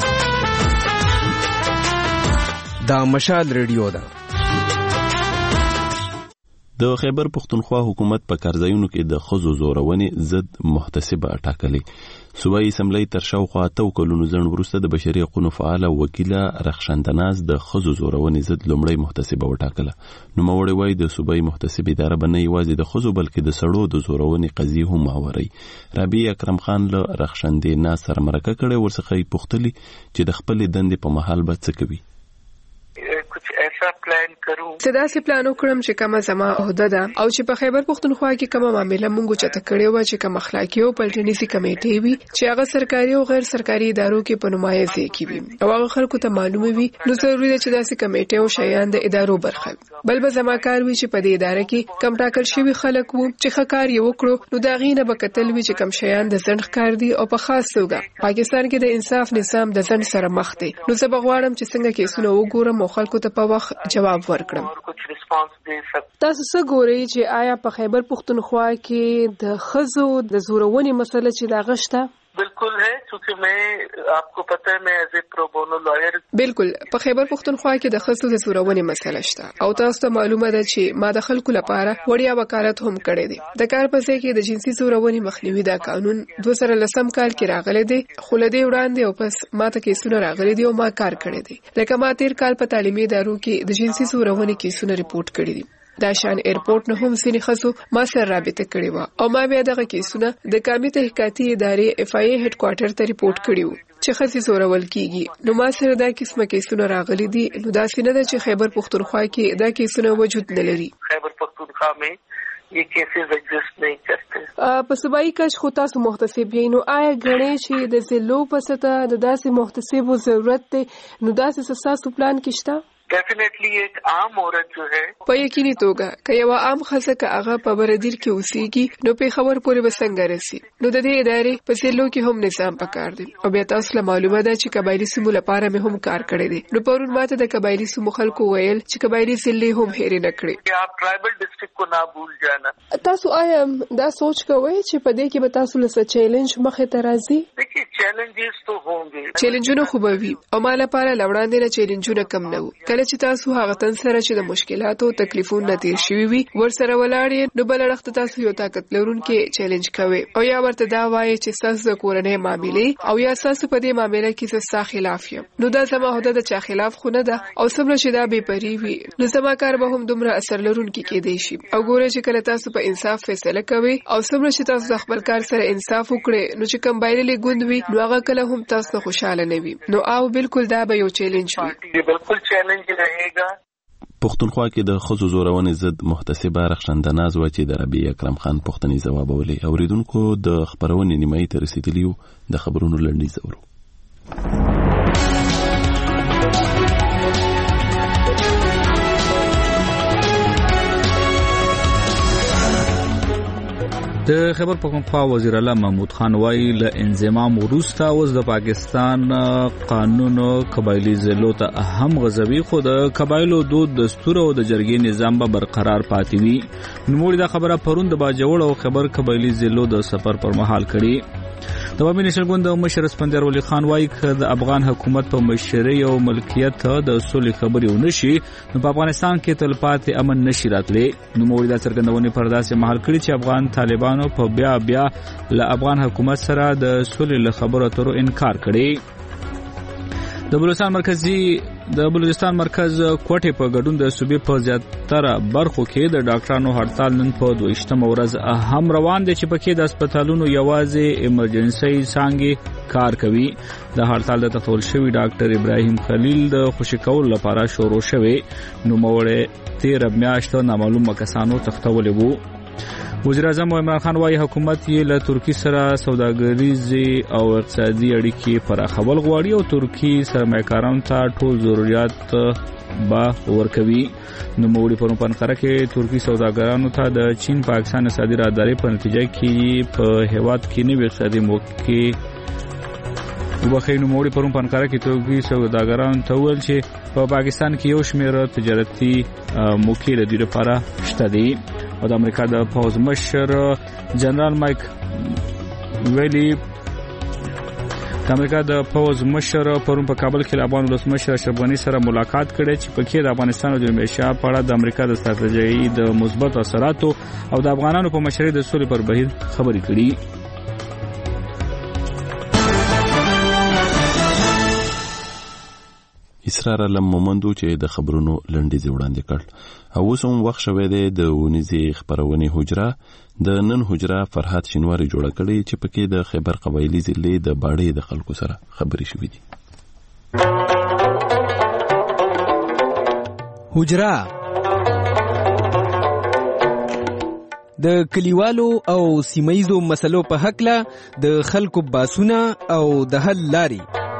دا مشال ریډیو ده. د خیبر پختونخوا حکومت په کارځایونو کې د ښځو زورونې ضد محتسبه ټاکلې. صوبایي اسمبلی تر شاوخوا اتو کلونو ځنډ وروسته د بشري حقوقو فعاله وکیله رخشندناز د ښځو زورونې ضد لومړی محتسبه وټاکله. نوموړی وایي د صوبایي محتسب اداره به نه یوازې د ښځو بلکې د سړو د زورونې قضیې هم اوري. رابعه اکرم خان له رخشندناز سره مرکه کړې، ورڅخه یې پوښتلي چې د خپلې دندې په مهال به څه کوي. زه داسې پلان وکړم چې کومه زما عہده ده او چې په خیبر پختونخوا کې کومه معامله مونږ چته کړې و چې کوم اخلاقي او پلټنیزي کمیټې وي چې هغه سرکاري او غیر سرکاري ادارو کې په نمایش کې وي او هغه خلکو ته معلومه وي، نو ضروري ده چې داسې کمیټې او شیان د ادارو برخه وي. بل به زما کار وي چې په دې اداره کې کم ټاکل شوی خلک وو چې ښه کار یې وکړو، نو دا غینه به کتل وي چې کم شیان د ځنډ کار دي او په خاص توګه پاکستان کې د انصاف نظام د ځنډ سره مخ دی. نو زه به غواړم چې څنګه کیسونه وګورم او خلکو ته په وخت جواب ورکړم. تاسو څه ګورئ چې آیا په خیبر پختونخوا کې د ښځو د زورونې مسله چې دا غشته؟ بالکل ہے، چونکہ میں آپ کو پتہ ہے میں ایز اے پرو بونو لائر. بالکل په خیبر پختونخوا کې د ښځو د زورونې مسله شته او تاسو ته معلومه ده چې ما د خلکو لپاره وړیا وکالت هم کړی دی. د کار په ځای کې د جنسي زورونې مخنیوي دا قانون دوه زره لسم کال کې راغلی دی، خو له دې وړاندې او پس ما ته کیسونه راغلي دي او ما کار کړی دی. لکه ما تیر کال په تعلیمي ادارو کې د جنسي زورونې کیسونه ریپورت کړي دي. دا شان ایرپورټ نه هم سینې ښځو ما سره رابطه کړې وه او ما بیا دغه کیسونه د قومي تحقیقاتي ادارې اف آی ای هډ کوارټر ته ریپورت کړي وو چې ښځې زورول کیږي. نو ما سره دا قسمه کیسونه راغلي دي. نو داسې نه ده چې خیبر پختونخوا کې دا کیسونه وجود نه لري. خیبر پختونخوا میں ये केसेस एग्जिस्ट नहीं करते. په صوبایي کچ خو تاسو محتسب یې نو آیا غړې چې د زلو پسته د داسې محتسبو ضرورت دی نو داسې ساسو پلان کې شته؟ डेफिनेटली एक आम औरत जो है په یقیني توګه که یو عام ښځه که هغه په بردیر کې اوسېږي نو پېښور پورې به څنګه رسي؟ نو د دې ادارې په ضلعو کې هم نظام پکار دی او بیا تاسو له معلومه ده چې قبایلي سیمو لپاره مې هم کار کړی دی. نو پرون ماته د قبایلي سیمو خلکو ویل چې قبایلي ضلعې هم هېرې نه کړې. आप ट्राइबल डिस्ट्रिक्ट को ना भूल जाना. تاسو آیا دا سوچ کوئ چې په دې کې به تاسو له چیلنج مخې ته راځي؟ देखिए चैलेंजेस तो होंगे. چیلنجونه خو به وي او ما لپاره له وړاندې نه چیلنجونه کم نه وو. کله چې تاسو هغه تن سره چې د مشکلاتو تکلیفونو تیر شوي وي ورسره ولاړ یې نو بل اړخ تاسو یو طاقت لرونکي چیلنج کوئ او یا ورته دا وایي چې تاسو د کورنۍ معاملې او یا تاسو په دې معاملې کې څه ستا خلاف یم. نو دا زما هده د چا خلاف خو نه ده او څومره چې دا بې پرې وي نو زما کار به هم دومره اثر لرونکي کېدی شي. او ګوره چې کله تاسو په انصاف فیصله کوئ او څومره چې تاسو د خپل کار سره انصاف وکړئ نو چې کوم بایللې ګوند وي نو هغه کله هم تاسو نه خوشاله نه وي. نو او بالکل دا به یو چیلنج وي. ये बिल्कुल चैलेंज रहेगा. پښتونخوا کې د ښځو زورونې ضد محتسبه رخشنده ناز وه چې د ربیع اکرم خان پوښتنې ځوابولې. اوریدونکو د خپرونې نیمایي ته رسېدلي یو د خبرونو لنډیز اورو. د خبر پښتونخوا وزیر اعلی محمود خان وایي له انضمام وروسته اوس د پاکستان قانون قبایلی ضلعو ته اهم غځوي خو د قبایلو دود دستور او د جرګې نظام به برقرار پاتې وي. نوموړي دا خبره پرون د باجوړ او خبر قبایلی ضلعو د سفر پر مهال کړي. د عوامي نېشنل ګوند مشر اسفندیار ولی خان وایي چې د افغان حکومت په مشرۍ او ملکیت د سولې خبرې ونشي نو په افغانستان کې تلپاتې امن نشي راتلی. نوموړي دا څرګندونې پر داسې مهال کړي چې افغان طالبانو په بیا بیا له افغان حکومت سره د سولې له خبرو اترو انکار کړي. د بلوچستان مرکزی د بلوچستان مرکز کوټې په ګډون د صوبې په زیاتره برخو کې د ډاکټرانو هړتال نن په دویشتمه ورځ هم روان دي چې پکې د هسپتالونو یوازې ایمرجنسي څانګې کار کوي. د هړتال د تخول شوی ډاکټر ابراهیم خلیل د خوشی کولو لپاره شروع شوی. نوموړی تیر میاشت نامعلومه کسانو تختولې وو. وزیر اعظم عمران خان وايي حکومت یې له ترکی سره سوداګریزي او اقتصادي اړیکې پراخول غواړي او ترکی سرمایه‌کارانو ته ټول ضرورت به ورکوي. نوموړي په پنځه کې ترکی سوداګرانو ته د چین پاکستان اقتصادي راهداري په نتیجه کې په هیواد کې نوې اقتصادي موقع وبخښي. نوموړي په پنځه کې ترکی سوداګرانو ته وویل چې په پاکستان کې یو شمېر تجارتي موقع لري لپاره شته دي. او د امریکا د پوز مشر جنرال مایک ویلی د امریکا د پوز مشر پرون په کابل کې افغان ولسمشر اشرف غنی سره ملاقات کړي چې پکې د افغانستان او د میشا په اړه د امریکا د ستراتیژي د مثبت اثراتو او د افغانانو په مشرۍ د سولې پر بهیر خبرې کړي. اسرار علم مومندو چې د خبرونو لنډیز وړاندې کړ او اوس هم وخت شوی دی د ونیزې خبرونې حجره د نن حجره فرحات شینواری جوړه کړې چې پکې د خیبر قبایلی ضلع د باړې د خلکو سره خبرې شوې دي. حجره د کلیوالو او سیمایزو مسلو په حقله د خلکو باسونه او د حل لاري.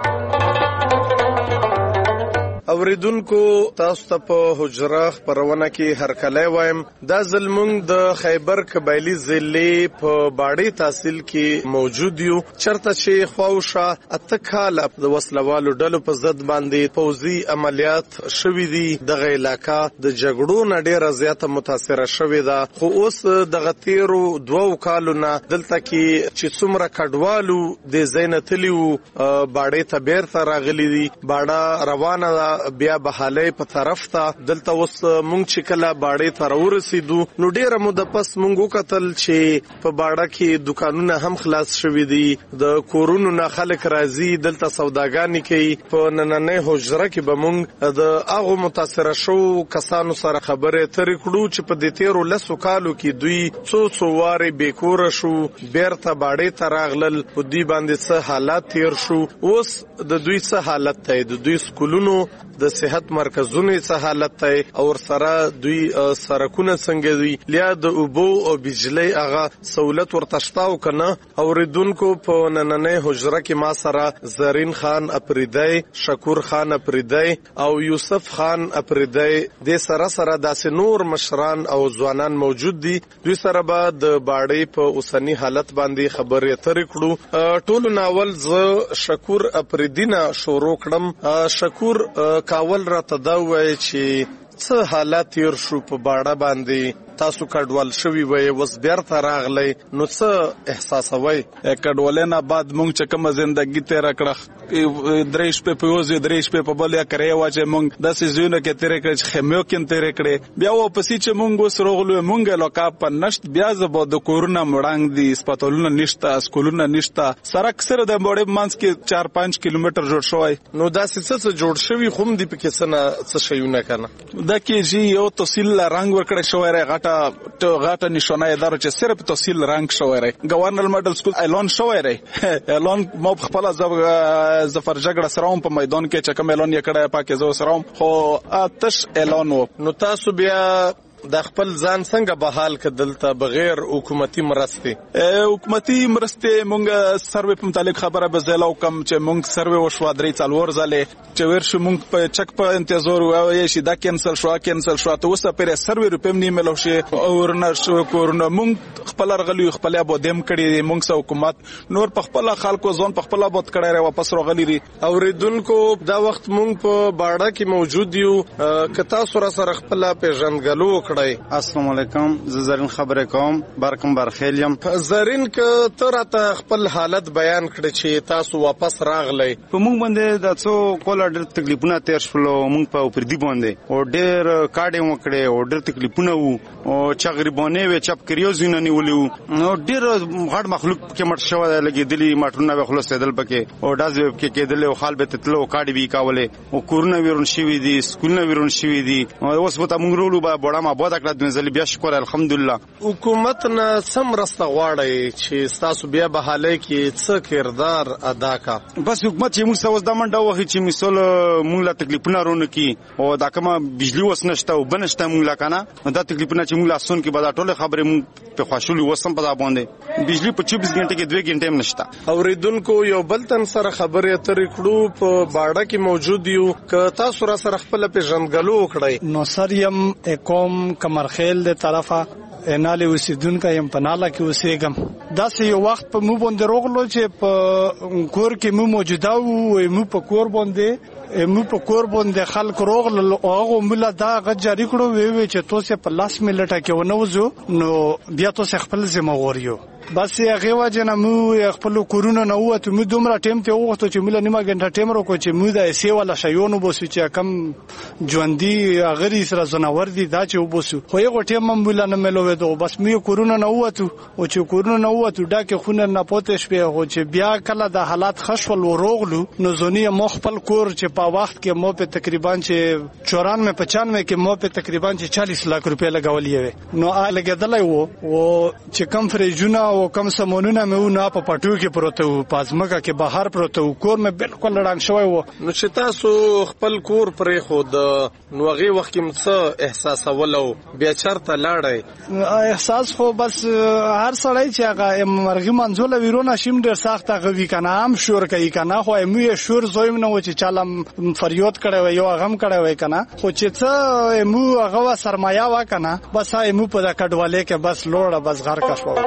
اوریدونکو تاسو ته په حجره خبرونه کې هرکلی وایم. دا ظلمونږ د خیبر قبایلی ضلع په باړې تحصیل کې موجود یو چرته چې خواوشه اته کاله د وسلوالو ډلو په ضد باندې پوځي عملیات شوي دي. دغه علاقه د جګړو نه ډیره زیاته متاثره شوې ده خو اوس دغه تیرو دوو کالو نه دلته کې چې څومره کډوالو د ځای نه تللي وو باړې ته بیرته راغلي دي. باړه روانه ده بیا بحالی په طرف ته. دلته اوس مونږ چې کله باړې ته راورسېدو نو ډیره موده پس مونږ وکتل چې په باړه کې دکانونه هم خلاص شوي دي. د کورونو نه خلک راځي دلته سوداګانې کوي. په نننۍ حجره کې به مونږ د هغو متاثره شوو کسانو سره خبرې اترې کړو چې په دې تیرو لسو کالو کې دوی څو څو وارې بېکوره شو بیرته باړې ته راغلل. په دوی باندې څه حالات تیر شو اوس د دوی څه حالت دی. د دوی سکولونو د صحت مرکزونو څه حالت دی او سره دوی سرکونه څنګه دي لیا د اوبو او بجلی هغه سہولت ورته شتاو کنه. اوریدونکو په نننې حجره کې ما سره زرین خان اپریدی، شکور خان اپریدی او یوسف خان اپریدی د سره سره داسې نور مشران او ځوانان موجود دي. دوی سره به د باړې په اوسنی حالت باندې خبرې اترې کړو. ټولو ناول ز شکور اپریدی نه شروع کړم. شکور کاول راته دا وایي چې څه حالات تیر شو په باړه باندې، تاسو کډوال شوي وای وس بیرته راغلی، نو څه احساسوي؟ کډوالینه بعد مونږ چې کومه زندگی تیر کړه درې شپې په یوځای درې شپې په بل یا کرے واچې مونږ داسې ژوند کې تیر کړ چې خمیو کې تیر کړې. بیا واپسی چې مونږ اوس روغلو مونږ لوکا په نشت بیا زبو د کورونا مړنګ دي، سپټالونه نشته، سکولونه نشته، سړک سره د مړې مانس کې چار پنځه کیلومتر جوړ شوی. نو داسې څه جوړ شوی خو دې پکې څه څه شیونه کنه دا کې جی یو تحصیل رنگ ورکړی شوی راغی غټه غټه نشانه دار چې صرف تحصیل رنگ شوی راغی. گورنر ماډل سکول اعلان شوی راغی، اعلان مو خپل ظفر جګړه سره په میدان کې چې کوم اعلان یې کړی پاکه زو سره خو آتش اعلان وو. نو تاسو بیا د خپل ځان څنګه بحال کدلته بغیر حکومتي مرستې؟ حکومتي مرستې مونږ سروې په متعلق خبره به زیلو کم چې مونږ سروې وشو درې څلور ځله چې ورشو مونږ په چک په انتظار وایي چې دا کینسل شو کینسل شو ته اوسه پر سروې روپم نیمه لو شي او نه شو کورونه مونږ خپل رغلی خپل ابودم کړي مونږ سو حکومت نور په خپل خلکو ځون په خپل ابود کړي را واپس راغلی ری. اوریدونکو دا وخت مونږ په باړه کې موجود یو، کتا سره سره خپل پیژندګلو السلام علیکم، زه زرین خبرې کوم، برکم برخیل یم. زرین که ته راته خپل حالت بیان کړی چې تاسو واپس راغلی. په موږ باندې د څو کوله ډېر تکلیفونه تیر شولو، موږ په پردي باندې او ډېر کاډې وکړې او ډېر تکلیفونه وو او چا غریبانه وي چا کریوزونه نیولې وو نو ډېر غټ مخلوق کې مړ شوی لګېدلي ماټرونه به خلاصېدل پکې او ډاز کې کېدل او خال به تتلو کاډې به کولې او کورونه ویرون شوي دي، سکولونه ویرون شوي دي. اوس به موږ رولو به بوړه ما بوده کړه دنځل بیا شکر الحمدلله. حکومت نه سم راسته غواړي چې تاسو بیا به حالې کې څه کردار ادا کا؟ بس حکومت چې موږ سوز د منډه وخت چې مثال موږ لا تکلیفونه رونه کی او دا کومه بجلی وس نشته او بنشته موږ لا کنه دا تکلیفونه چې موږ لا سن کې به ټول خبره موږ په خوشحالي وسم په دا باندې بجلی په چوبیس غنټه کې دوه غنټه هم نشته. اوریدونکو یو بل تن سره خبرې اترې کړو په باړه کې موجود یو، ک تاسو را سره خپل پیژندګلو وکړئ. نو سر یم کوم کمرخیل د طرفه اناله وسیدونکو يم پناله کې وسېګم. دا سه یو وخت په مو باندې روغلو چې په کور کې مو موجوده وو، مو په کور باندې مو په کور باندې خلک روغل او هغه مولا دا غجاري کړو وی وی چې توسه په لاس ملټه کې ونوزو نو بیا توسه خپل ذمہ وریو. بس هغه وجنه مو خپل کورونه نه وته مو دومره ټیم ته وغوښتو چې مولا نیمه غنټه ټیم ورکو چې مو د سی ولا شيونو بوسو چې کم ژوندۍ غری سره زناور دي دا چې وبوسو خو یو ټیم مولا نه ملوي دو بس مو کورونه نه وته او چې کورونه نه وته دا کې خونه نه پوتې شپه او چې بیا کله د حالات خشول وروغلو نو زونی مو خپل کور چې په وخت کې مو په تقریبا چې چورانوي پچانوي کې مو په تقریبا چې چالیس لک روپیا لګولې نو ا لګیدلای وو او چې کم فریجونه او کم سمونونه مې نه په پټو کې پروت وو، پازمکه کې بهر پروت وو، کور مې بالکل لړان شوی وو. نو چې تاسو خپل کور پرې خود نو هغه وخت کې څه احساس ولو بیا چرته لاړی؟ احساس خو بس هر سړی چې هغه مرغي منزول ویرونه شیم ډیر سخت غوي کنه هم شور کوي کنه خو مې شور زویم نه و چې چالم فریاد کړي وي یو غم کړي وي کنه خو چې څه مو هغه سرمایا وا کنه بس هاي مو په دا کډواله کې بس لوړه بس غر کا شو.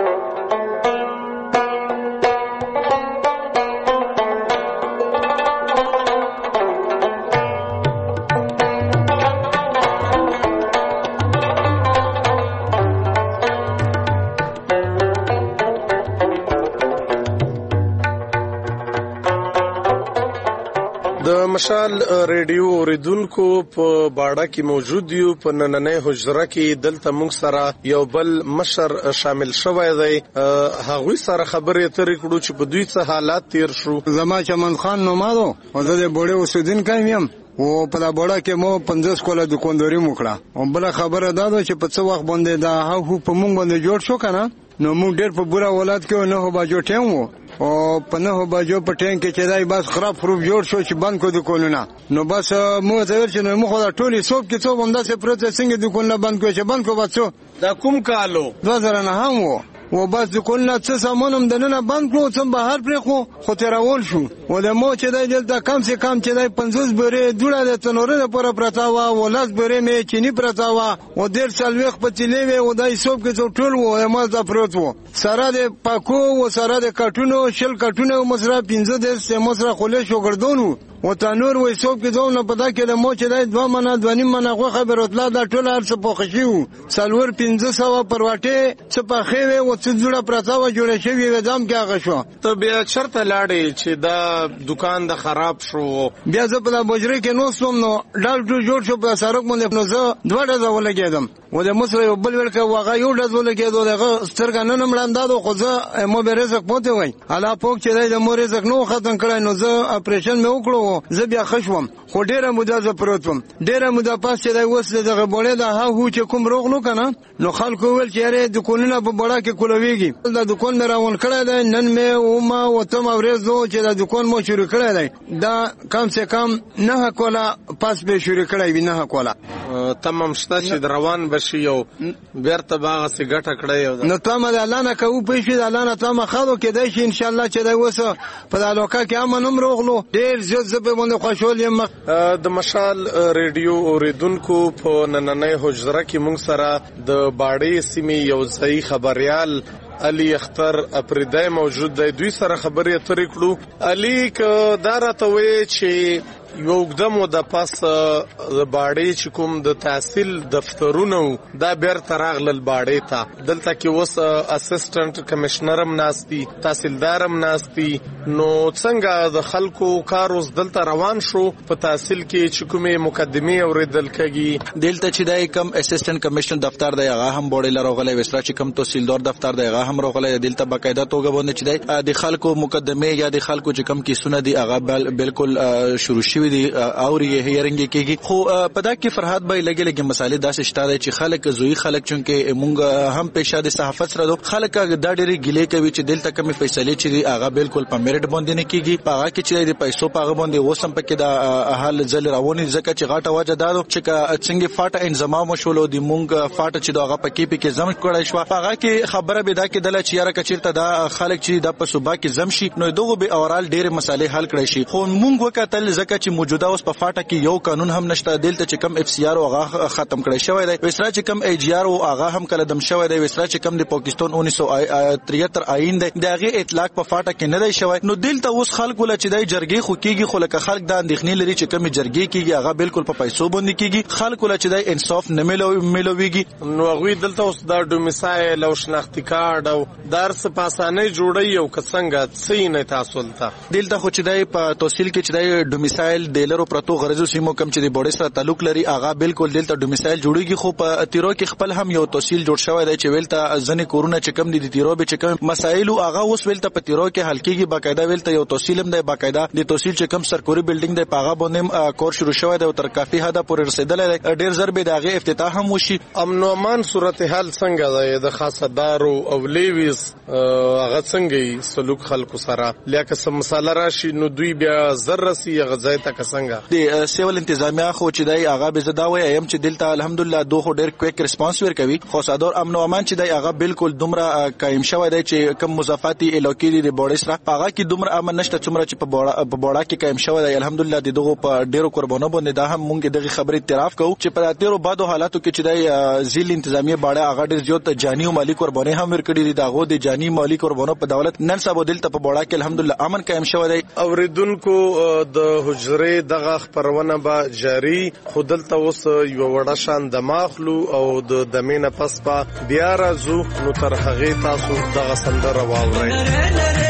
مشال ریډیو اوریدونکو په باړه کې موجود یو. په نننې حجره کې دلته موږ سره یو بل مشر شامل شوی دی، هغوی سره خبرې اترې کړو چې په دوی څه حالات تیر شو. زما چمن خان نومادو او زه د بوړې اوسیدونکی یم او په دا بوړه کې مو پنځه کوله دکانداري وکړه او بل خبره دا ده چې په څه وخت باندې دا هغه په موږ باندې جوړ شو کنه نو موږ ډېر په بوره ولادت کې نه هو باجو ټیم وو او په نه بجو په ټین کې چې دای بس خراب خروب جوړ شو چې بند کو دکانونه نو بس مو ته ورچ نو مخ دا ټولي سوب کې څو بنده سه پروسسینګ دکانونه بند کو چې بند کو بچو دا کوم کالو دوه زره نه هم وو و بس دکانونه څه سامانم دنه بند کړو څم بهر پرې خو خو تیرول شو و د مو چې دای دلته کم سه کم چې دای پنځوس بره دوړه د تنورې پر پرتا وا ولس بره مې چيني پرتا وا و ډیر سالويخ په تلې و دای سوب کې ټول و ما دا پروت و سره د پاکو و سره د کټونو شل کټونو مسره پنځه د سمسره خولې شو ګردونو و تنور و سوب کې دوه نه پتا کې د مو چې دای دوه منه دوه منه خو خبر وتلا دا ټول هرڅ پوښیو سالور پنځه سو پرواټه څه پخې و څه جوړه پرتا و جوړه شوی و دام کې هغه شو ته بیا چرته لاړې چې دا دکان د خراب شو بیا زه په بجری کې نو سوم نو ډال جوړ شو په سرک باندې نو زه دوه ډزه ولګیدم و د مصر یو بل ورکه واغه یو ډز ولګیدو دغه سترګ نه نمړاندادو خو زه مو به رزق پوته وای الا پوک چې د مو رزق نو ختم کړای نو زه اپریشن مې وکړو زه بیا خشوم خو ډیره موده زه پروتم ډیره موده پاس چې د وسله دغه بوله د ها هو چې کوم روغ نو کنه نو خلکو ول چې اره دکانونه په بڑا کې کولويږي د دکان مې راون کړای دی نن مې او ما وتم اورېزو چې د دکان مو شروع کړای دی دا کم سے کم نه کولا پاس به شروع کړای وي نه کولا تمام شته چې روان بشي او بیرته باغ سي ګټه کړی نو تمه د الله نه کوو په شي د الله نه تمه خاطو کې دی چې ان شاء الله چې دا وسه په دالوکا کې امنم روغلو ډیر زیات زبې باندې خوشحال یم د مشال ریډیو اوریدونکو په نننۍ حجره کې موږ سره د باړې سیمې یو ځای خبريال علي اختر اپریدای موجود دی دوی سره خبرې اترې کړو علي ک دارته چې یو قدم د پاس د باړې چې کوم د تحصیل دفترونو دا بیر تراغل باړې ته دلته کې وس اسسټنټ کمشنرم ناشتي تحصیلدارم ناشتي نو څنګه د خلکو کاروز دلته روان شو په تحصیل کې چې کومه مقدمه اوریدل کېږي دلته چې دای کم اسسټنټ کمشنر دفتر دی هغه هم بوړې لروغلې وسره چې کم تحصیلدار دفتر دی هغه هم روغلې دلته باقاعده توګه باندې چې دی د خلکو مقدمه یا د خلکو چې کم کیسونه دی هغه بالکل شروع شوی دی اور یې هیرنګ کېږي خو په دا کې فرحات به لګي لګي مسالې داسې شته چې خلک زوی خلک چونکه مونږ هم پېښه د صحافت سره خلک دا ډېری ګلې کوي چې دلته کمی فیصله چې هغه بالکل په میرټ باندې نه کېږي په هغه کې چې د پیسو په هغه باندې وسم پکې د حال ځل راونی ځکه چې غاټه واجه دادو چې څنګه فاټه انضمام شولو د مونږ فاټه چې دغه پکې پکې زم کړای شو په هغه کې خبره به دا کې دله چې یاره کچیرته دا خلک چې د په صوبا کې زم شي نو دغه به اورال ډېر مسالې حل کړی شي خو مونږ وکټل ځکه چې موجوده اوس په فاټه کې یو قانون هم نشته دلته چې کم اف سی آر او هغه ختم کړی شوی دی وسره چې کم ای جی آر او هغه هم کله دم شوی دی وسره چې کم د پاکستان انیس سو تریهتر آئین دی دغه اطلاق په فاټه کې نه دی شوی نو دلته اوس خلکو له چې دی جرګې خو کېږي خو لکه خلک د اندېښنې لري چې کم جرګې کېږي هغه بالکل په پیسو باندې کېږي خلکو له چې دی انصاف نه ملويږي نو هغه دلته اوس د ډومیسایل او شناختی کارت او درس پاسانه جوړي او کڅنګ څه نه تاسو ته دلته خو چې دی په توصیل کې چې دی ډومیسایل ډیلر پرتو غرضو سیمو کم چې د بورډ سره تعلق لري هغه بالکل دلته ډومیسایل جوړیږي خو په تیرو کې خپل هم یو توصیل جوړ شوی دی چې ویلته ځنې کورونه چې کم دي د تیرو به چې کم مسایل هغه اوس ویلته په تیرو کې حل کېږي باقاعده ویلته یو توصیل هم دی باقاعده د توصیل چې کم سرکوري بلډینګ دی په هغه باندې کور شروع شوی دی او تر کافي حد پورې رسیدلی دی ډیر زر به دغه افتتاح هم وشي امن او امان صورتحال څنګه دی د خاصدارو او لیویز هغه څنګه سلوک خلکو سره لکه سم مساله راشي نو دوی بیا زر رسی غځای ته څنګه د سیول انتظامیه خو چې دی هغه به زدا وای ایم چې دلته الحمدلله دوه ډیر کویک ریسپانس ورکوي خو صدر امن او امان چې دی هغه بالکل دومره قائم شوی دی چې کم مضافاتي الوکی دي د بورډ سره هغه کې دومره امن نشته څومره چې په بورډ کې قائم شوی دی الحمدلله دغه په ډیرو قربانو باندې دا هم مونږ دغه خبرې اعتراف کوو چې په تیرو بعدو حالاتو کې چې دی ځیل انتظامیه باړه هغه ډیر زیات جانی او مالی قرباني هم ورکړي دي دغه د جانی مالی قربانو په دولت نن سبا دلته په بورډ کې الحمدلله امن قائم شوی دی اوریدونکو د حجره دغه خبرونه به جاری خودلته اوس یو وړه شان د ماخلو او د دمینه پس په بیا راځو نو تر هغه تاسو دغه سندره واورئ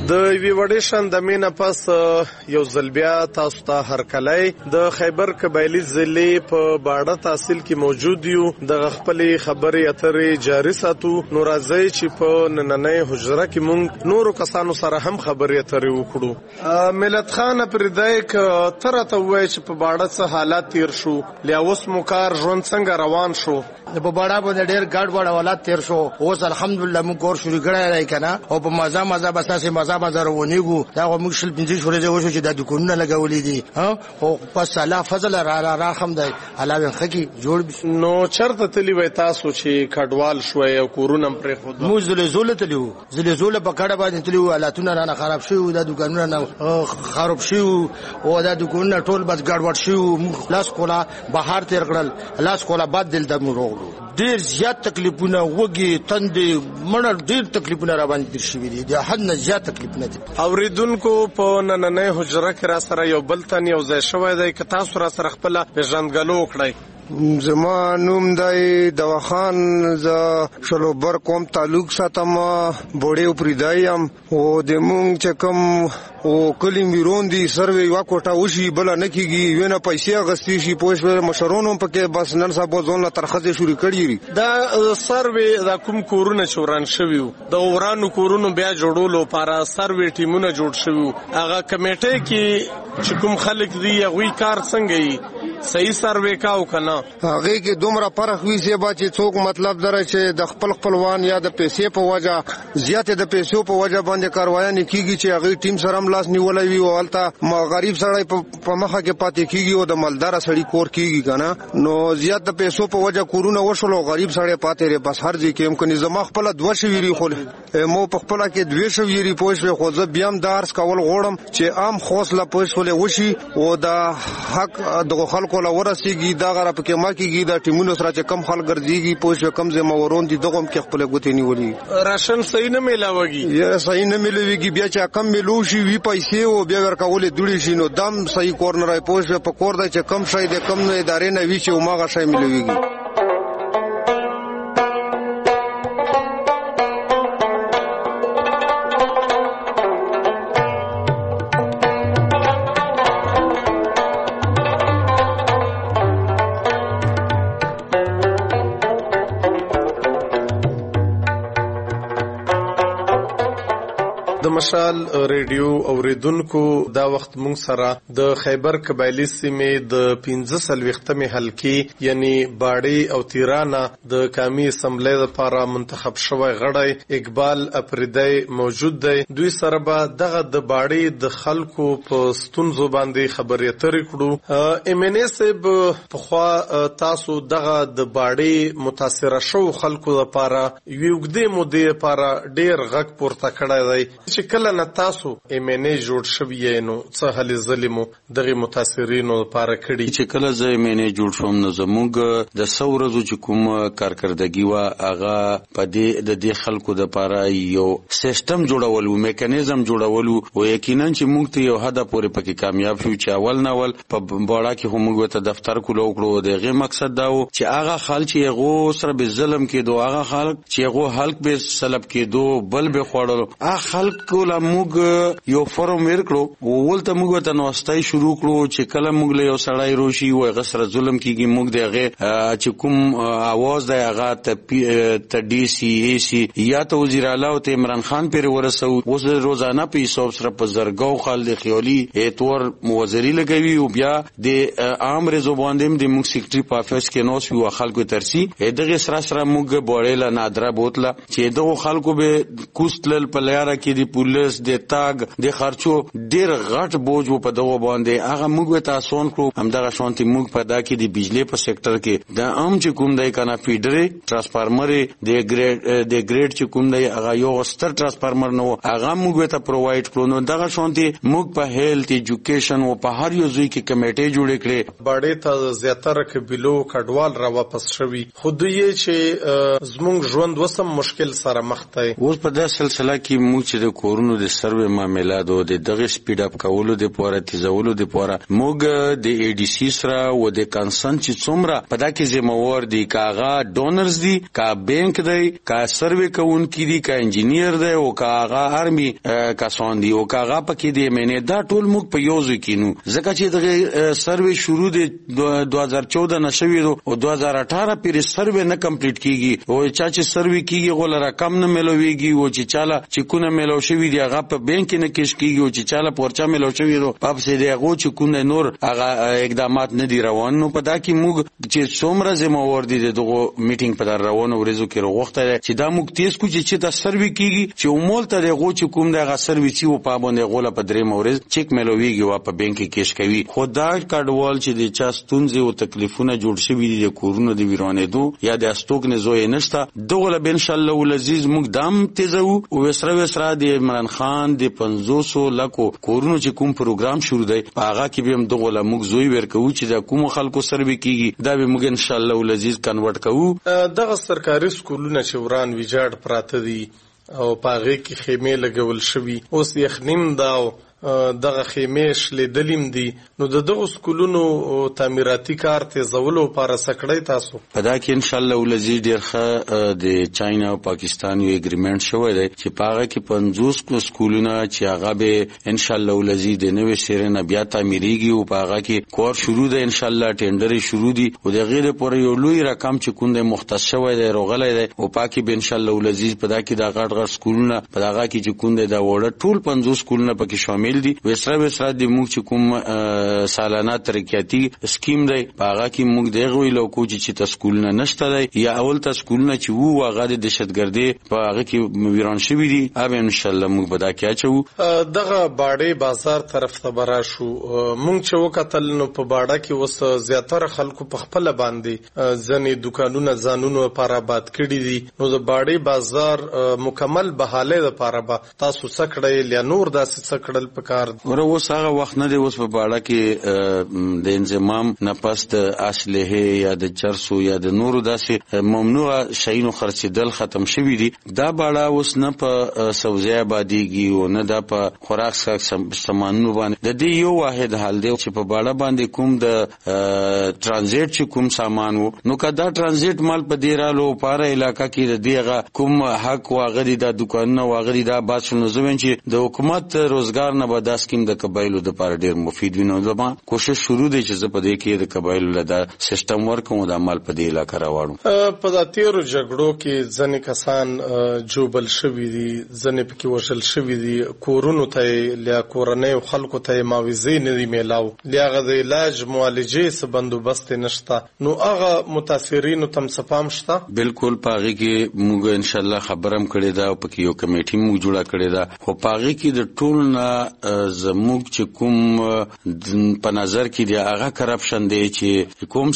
د وی وړې شندمې نه پس یو ځل بیا تاسو ته هرکلی د خیبر قبایلی ضلع په باړه تحصیل کې موجود یو د خپلې خبرې اترې جاري ساتو. نو راځئ چې په نننۍ حجره کې مونږ نورو کسانو سره هم خبرې اترې وکړو. ملت خان پردای ک تر ته وای چې په باړه څه حالات تیر شو، لیا اوس مو کار ژوند څنګه روان شو؟ په باړه باندې ډېر ګډ وډ حالات تیر شو. اوس الحمدلله موږ کور شروع کړی دی کنه، او په مزه مزه بساسه مزه مزه روانیږو. دا موږ شل پنځه شورې وشو چې د دکانونه لګولې دي ها، او پس الله فضل را راخم دی الله خکی جوړ. نو چرته تلی وای تاسو چې کډوال شوي او کورونه پرې خود مو زلزله تلیو زلزله په کډه باندې تلیو، حالتونه رانه خراب شو، د دکانونه نه خراب شو او د دکانونه ټول بس ګډوډ شو. موږ لاس کولا بهر تیر کړل، لاس کولا بعد دل دمو روغلو. ډیر زیات تکلیفونه وګي تندې مړ ډیر تکلیفونه را باندې تیر شوي دي، د حد نه زیات تکلیفونه دي. اوریدونکو په نننۍ حجره کې را سره یو بل تن یو ځای شوی دی، که تاسو را سره خپل پیژندګلو وکړئ. زما نوم دی دواخان، ز شلوبر قوم تعلق ساتم، بوډي پریدایم او د مونږ چې کوم او کلی میرون دي سروي وا کوټه وشي بل نه کیږي، وینه پیسې غستی شي پوښ مشرونو پکې بس نن صاحب ځون لا ترخه شروع کړی. دا سروي دا کوم کورونه چوران شویو، د اورانو کورونو بیا جوړولو لپاره سروي ټیمونه جوړ شویو. هغه کمیټه کې چې کوم خلک دي هغه کار څنګه یي صحیح سروي کاو کنه، هغه کې دومره فرق وی سي با چې څوک مطلب درې چې د خپل خپلوان یا د پیسې په وجه زیات د پیسو په وجه باندې کاروایی نه کیږي چې هغه ټیم سره لاس نیولای وي او الته ما غریب سړی په مخه کې پاتې کیږي او د مالدار سړی کور کیږي کنه. نو زیات د پیسو په وجه کورونه وشلو غریب سړی پاتې ری بس هر ځای کې هم نظام خپل دوه شویری خو مو په خپل کې دوه شویری پوښ خو ځ بیام دارس کول غوړم چې عام خوصله پوښ وشي او د حق د خلکو لا ورسیږي دا غره په کې ما کېږي دا ټیمونو سره چې کم خلک ګرځيږي پوښ کم زما ورون دي دغه کې خپل غوتې نیولې. راشن صحیح نه ملاويږي یا صحیح نه ملويږي، بیا چې کم ملو شي وی پیسې او بیا ورکولې دوړي شي نو دم صحیح کور نه راي پوښ په کور دا چې کم شي د کم نه ادارې نه وی چې او ماغه شي ملويږي. مشال ریډیو اوریدونکو دا وخت مونږ سره د خیبر قبایلی سیمې د پنځه سلويختمې حلقې یعنی باړی او تیرانه د قومي اسمبلی لپاره منتخب شوی غړی اقبال اپریدی موجود دی. دوی سره به دغه د باړی د خلکو په ستونزو باندې خبرې اترې کړو. ام ان اس په خوا تاسو دغه د باړی متاثر شو خلکو لپاره یوګدې مودې لپاره ډیر غږ پورته کړی دی چې کله نه تاسو ام ان ای جوړ شوی نو څه هلي ظلمو دغه متاثرینو لپاره کړي. چې کله زه ام ان ای جوړ شوم نو زموږ د څورزو چې کوم کارکردګي وا هغه په دې د دې خلکو د لپاره یو سیستم جوړول او میکانیزم جوړول او یقینا چې موږ ته یو هدف پورې پکې کامیاب شو چې اول ناول په باړه کې هم موږ ته دفتر کولو کړو. دغه مقصد دا و چې هغه خلک چې هغه سره به ظلم کېدو، هغه خلک چې هغه حلق به سلب کېدو، بل به خوړل، هغه خلک کوله موږ یو فورم ورکړو او ولته موږ ته نوستای شروع کړو چې کله موږ له یو سړی روشي او هغه سره ظلم کیږي موږ دغه چې کوم आवाज دی هغه ته ډي سي اي سي یا ته وزیر اعلی او ته عمران خان پر ورسو. اوس روزانه په حساب سره په زرګاو خالد خیالي اتور موزري لګوي او بیا د عام رزو باندې د موږ سیکریټری په افیس کې نو سو خلکو ترسي دغه سره سره موږ بوړېلا نادره بوتله چې دغه خلکو به کوستل په لاره کې دی پولیس د تاګ د خرچو ډیر غټ بوج په دغه باندې هغه موږ ته آسان کړو. همدغه شانتي موږ په دا کې د بجلی په سېکټر کې د عام چې کوم دی کنه فیډري ترانسفارمر د ګریډ د ګریډ چې کوم دی هغه یو ستر ترانسفارمر نو هغه موږ ته پرووایډ کړو. نو دغه شانتي موږ په هیلث ایجوکیشن او په هر یو ځای کې کمیټې جوړې کړې. باړې ته زیاتره قبیلو کډوال را واپس شوي خو دوی چې زموږ ژوند وسم مشکل سره مخ دی. اوس په داسې سلسله کې موږ چې د کورونو د سروې معاملات او د دغه سپیډ اپ کولو د پوره تیزولو د پوره موږ د ای ډي سی سره او د کانسن چې څومره په دغه ذمہوار دي کاغه ډونرز دي کا بانک دی کا سروې کوونکی دي کا انجینیر دی او کاغه آرمي کسان دي او کاغه پکې دی مینه دا ټول موږ په یو ځای کې نو ځکه چې دغه سروې شروع د دوه هزار چودہ نه شوی او دوه هزار اٹھارہ پیر سروې نه کمپلیټ کیږي او چا چې سروې کیږي غول رقم نه ملويږي او چې چاله چې کونه ملو شوی دی هغه په بانک نه کېش کیږي او چې چاله پورچا ملو شوی دی په څه دی هغه چې کونه نور هغه اقدامات نه دی روان نو په دا کې موږ چې څومره ذمہوار دي دغه میټینګ په در روانو ورځو کې وروغته چې دا موږ تیز کو چې دا سروې کیږي چې عمول ته دغه چې کوم دغه سروې چې و په باندې غول په درې مورز چیک ملويږي او په بانک کې کېش کوي خدا کډوال چې د چا ستونزې او تکلیفونه جوړ شوي دي د کورونو د ویرانېدو یا د استوګ نه زوی نشته دغه به ان شاء الله ولعزیز موږ دام تیزو او وسره وسره د عمران خان د پنځوس لکو کورونو چې کوم پروګرام شروع دی هغه کې به هم دغه موږ زوی ورکو چې د کوم خلکو سروې کیږي دا به موږ ان شاء الله ولعزیز کنورټ کوو دغه سرکاري سکولونه چې وران ویجاړ پراته دي او پاغه کې خیمه لګول شوی اوس یخنیم دا دغه خیمه شلیدلیم دي نو دغه سکولونو تعمیراتي کار ته زولو لپاره سکړی تاسو په دا کې ان شاء الله ولزی ډیر ښه د چاینا او پاکستان یو اګریمنت شوی دی چې پاغه کې پنځوس سکولونه چې هغه به ان شاء الله ولزی د نوې شهر نه بیا تعمیریږي او پاغه کې کور شروع دی ان شاء الله ټینډر شروع دي او د غیر پر یو لوی رقم چې کوم مختص شوی دی روغلی دی او پاکي به ان شاء الله ولزی په دا کې د غټ غټ سکولونه په داغه کې چې کوم دی دا وړه ټول پنځوس سکولونه پکې شامل دي وسره وسره د موږ چې کوم سالانه ترقیاتی سکیم دی هغه کې موږ دغه ویلو کو چې تسکولونه نشته دی یا اول تسکولونه چې وو هغه د دهشتګردي په هغه کې ویران شوی دي اوب ان شاء الله موږ به دا کې اچو دغه باډي بازار طرف ته برا شو موږ چې وکتل نو په باډه کې وس زیاتره خلکو په خپل باندې ځنې دکانونه ځانونو لپاره آباد کړي دي نو د باډي بازار مکمل بحاله لپاره به تاسو سکړی یا نور داسې سکړل پکار ور اوس هغه وخت نه دی اوس په باړه کې د انضمام نه پس د اسلحه یا د چرسو یا د نورو داسې ممنوع شیانو خرڅیدل ختم شوی دي دا باړه اوس نه په سوزه آبادیږي او نه د په خوراک سامانونو باندې د دې یو واحد حل دی چې په باړه باندې کوم د ترانزیت چې کوم سامان وو نو کدا ترانزیت مال په دیرالو پاره علاقہ کې د دیغه کوم حق واغری د دکانونو واغری د باسونو زمين چې د حکومت روزګار نه به سکیم د قبایلو د پاره ډیر مفید وینو زما کوشش شروع دی چې زه په دې کې د قبایلو لدا سیستم ورکوم د عمل په دې علاقې راوړم په داتیرو جګړو کې ځنې کسان جوبل شوی دي ځنې پکې وشل شوی دي کورونو ته لیا کورنۍ خلکو ته معاوضه نه دی میلاو لیاغه د علاج معالجې څخه بندوبست نشته نو هغه متاثرینو تم صفام شته بالکل پاغي کې موږ ان شاء الله خبرم کړی دا په کې یو کمیټي موږ جوړه کړی دا خو پاغي کې د ټول نه زموږ چې کوم په نظر کې دی هغه کرپشن دی چې کوم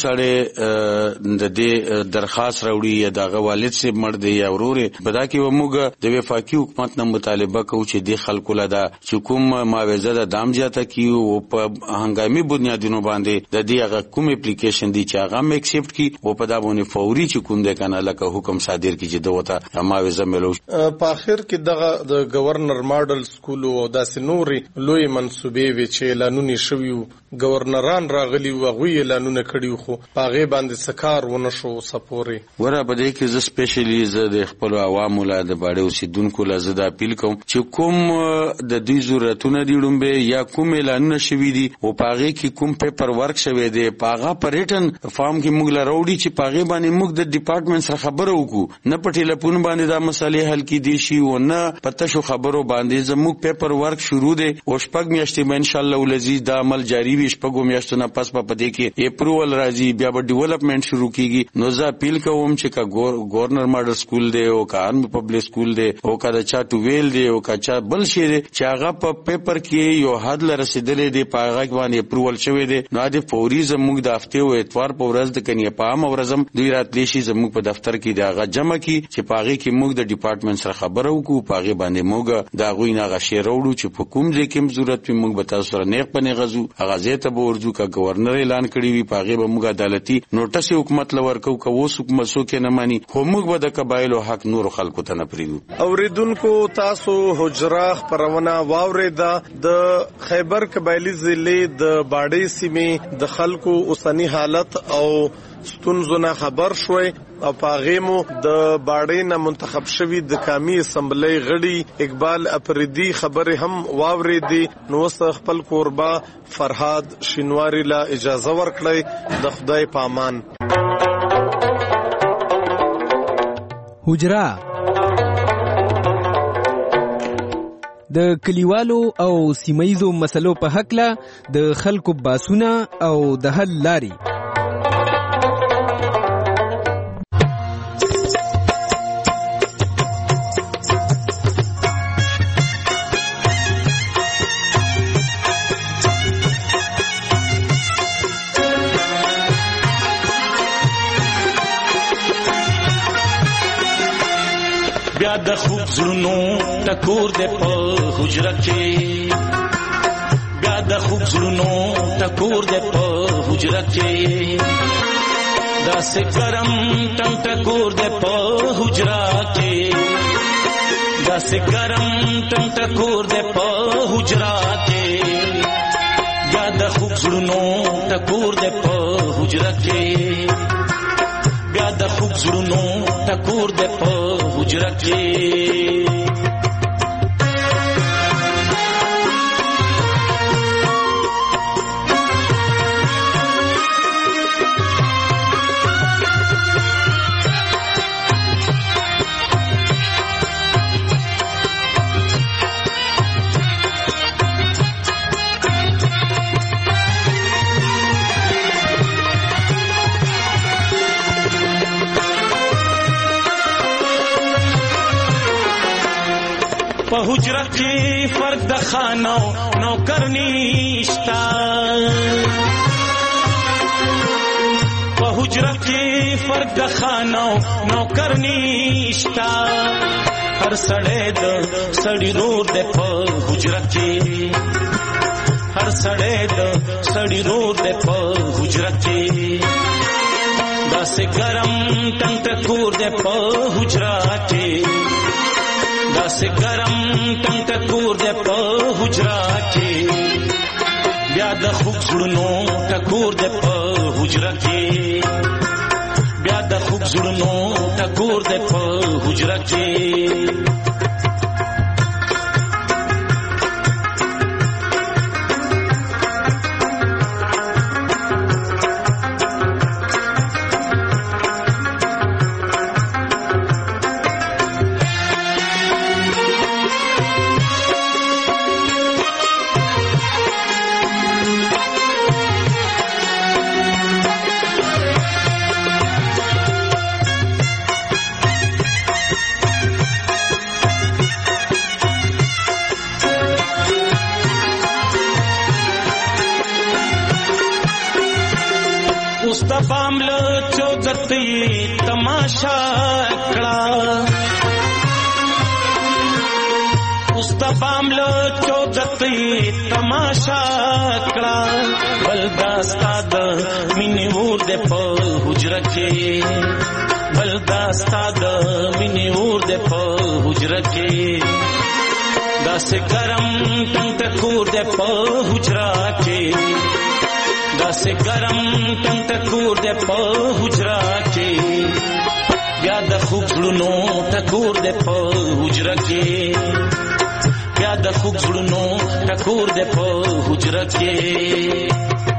سړی د دې درخواست راوړي یا دغه والد سي مړ دی یا ورور بدا کې موږ د وفاقي حکومت نه مطالبه کوو چې د خلکو لدا چې کوم معاوضه د دام جاته کیو او په هنګامي بنیادونو باندې د دې هغه کوم اپلیکیشن دی چې هغه مې ایکسپټ کی او په دا باندې فوري چې کوم د کنه لکه حکم صادر کی چې دوته معاوضه ملو په اخر کې دغه د گورنر ماډل سکول او داسې نوري لوی منسوبې وی چې اعلانونه شویو گورنران راغلی و غوی اعلانونه کړیو خو پاغه باندې سکار ونه شو سپوري ورا بده کې ز سپیشلی ز د خپل عوامو لا د باډي اوسیدونکو لا زدا اپیل کوم چې کوم د دې ضرورتونه دي ډومبه یا کوم اعلانونه شوی دي او پاغه کې کوم پیپر ورک شوی دی پاغه پریټن فارم کې موږ لروړي چې پاغه باندې موږ د ډپارټمنټ سره خبرو وکړو نه پټی لپون باندې دا مسالې حل کی دي شي او نه پته شو خبرو باندې زموږ پیپر ورک شروع دی او شپږ میاشتې ان شاء الله ولزي دا عمل جاری وي شپږو میاشتو نه پس په پدې کې اپروول راځي بیا به ډیولپمنٹ شروع کیږي نو زه اپیل کوم چې کا گورنر ماډل سکول دی او کا آرمی پبلک سکول دی او کا د چا ټو ویل دی او کا چا بل شي دی چې هغه په پیپر کې یو حد لر رسیدلې دی په هغه باندې اپروول شوی دی نو د فوري زموږ د هفته او اتوار په ورځ د کني په عام ورځم دوی راتلی شي زموږ په دفتر کې دا هغه جمع کی چې په هغه کې موږ د ډپارټمنټ سره خبرو کو په هغه باندې موږ دا غوی نه غشي وروړو چې په کوم ځای کې ضرورت وي موږ به تاسو سره نیغ پنه غزو هغه ځای ته به ورځو کا گورنر اعلان کړی وي پاغه به موږ عدالتي نوټس حکومت لورکو کو اوس حکومت سو کې نه مانی خو موږ به د قبایلو حق نور خلکو ته نه پریږو. اوریدونکو تاسو حجره خبرونه واوریدا د خیبر قبایلی ضلع د باډي سیمې د خلکو اوسنی حالت او ستونزونه خبر شوي او پاغیمو د باډي نه منتخب شوی د قومي اسمبلی غړي اقبال اپریدي خبره هم واوریدي. نو خپل قربا فرهاد شینواری لا اجازه ورکړي د خدای پامان. حجره د کلیوالو او سیمایزو مسلو په حق له د خلکو باسونه او د حل لاري. بیا د خوب زړونو ټکور دې په حجره کې بیا د خوب زړونو ټکور دې په حجره کې داسې ګرم ټنګ ټکور دې په حجره کې داسې ګرم ټنګ ټکور دې په حجره کې بیا د خوب زړونو ټکور دې په حجره کې بیا د خوب زړونو ټکور دې په حجره کې. په حجره کې فرق د خانو نوکر نشتا په حجره کې فرق د خانو نوکر نشتا هر سړی د سړی رور د په حجره کې هر سړی د سړی رور د په حجره کې داسې ګرم ټنګ ټکور د په حجره کې داسې ګرم ټنګ ټکور دې په حجره کې بیا د خوب زړونو ټکور دې په حجره کې بیا د خوب زړونو ټکور دې په حجره کې. اوس د بامل چوزتي تماشا کړه اوس د بامل چوزتي تماشا کړه بل داستا د مینې ور د په حجره کې بل داستا د مینې ور د په حجره کې داسې ګرم ټنګ ټکور د په حجره کې داسې ګرم ټنګ ټکور دې په حجره کې بیا د خوب زړونو ټکور دې په حجره کې بیا د خوب زړونو ټکور دې په حجره کې.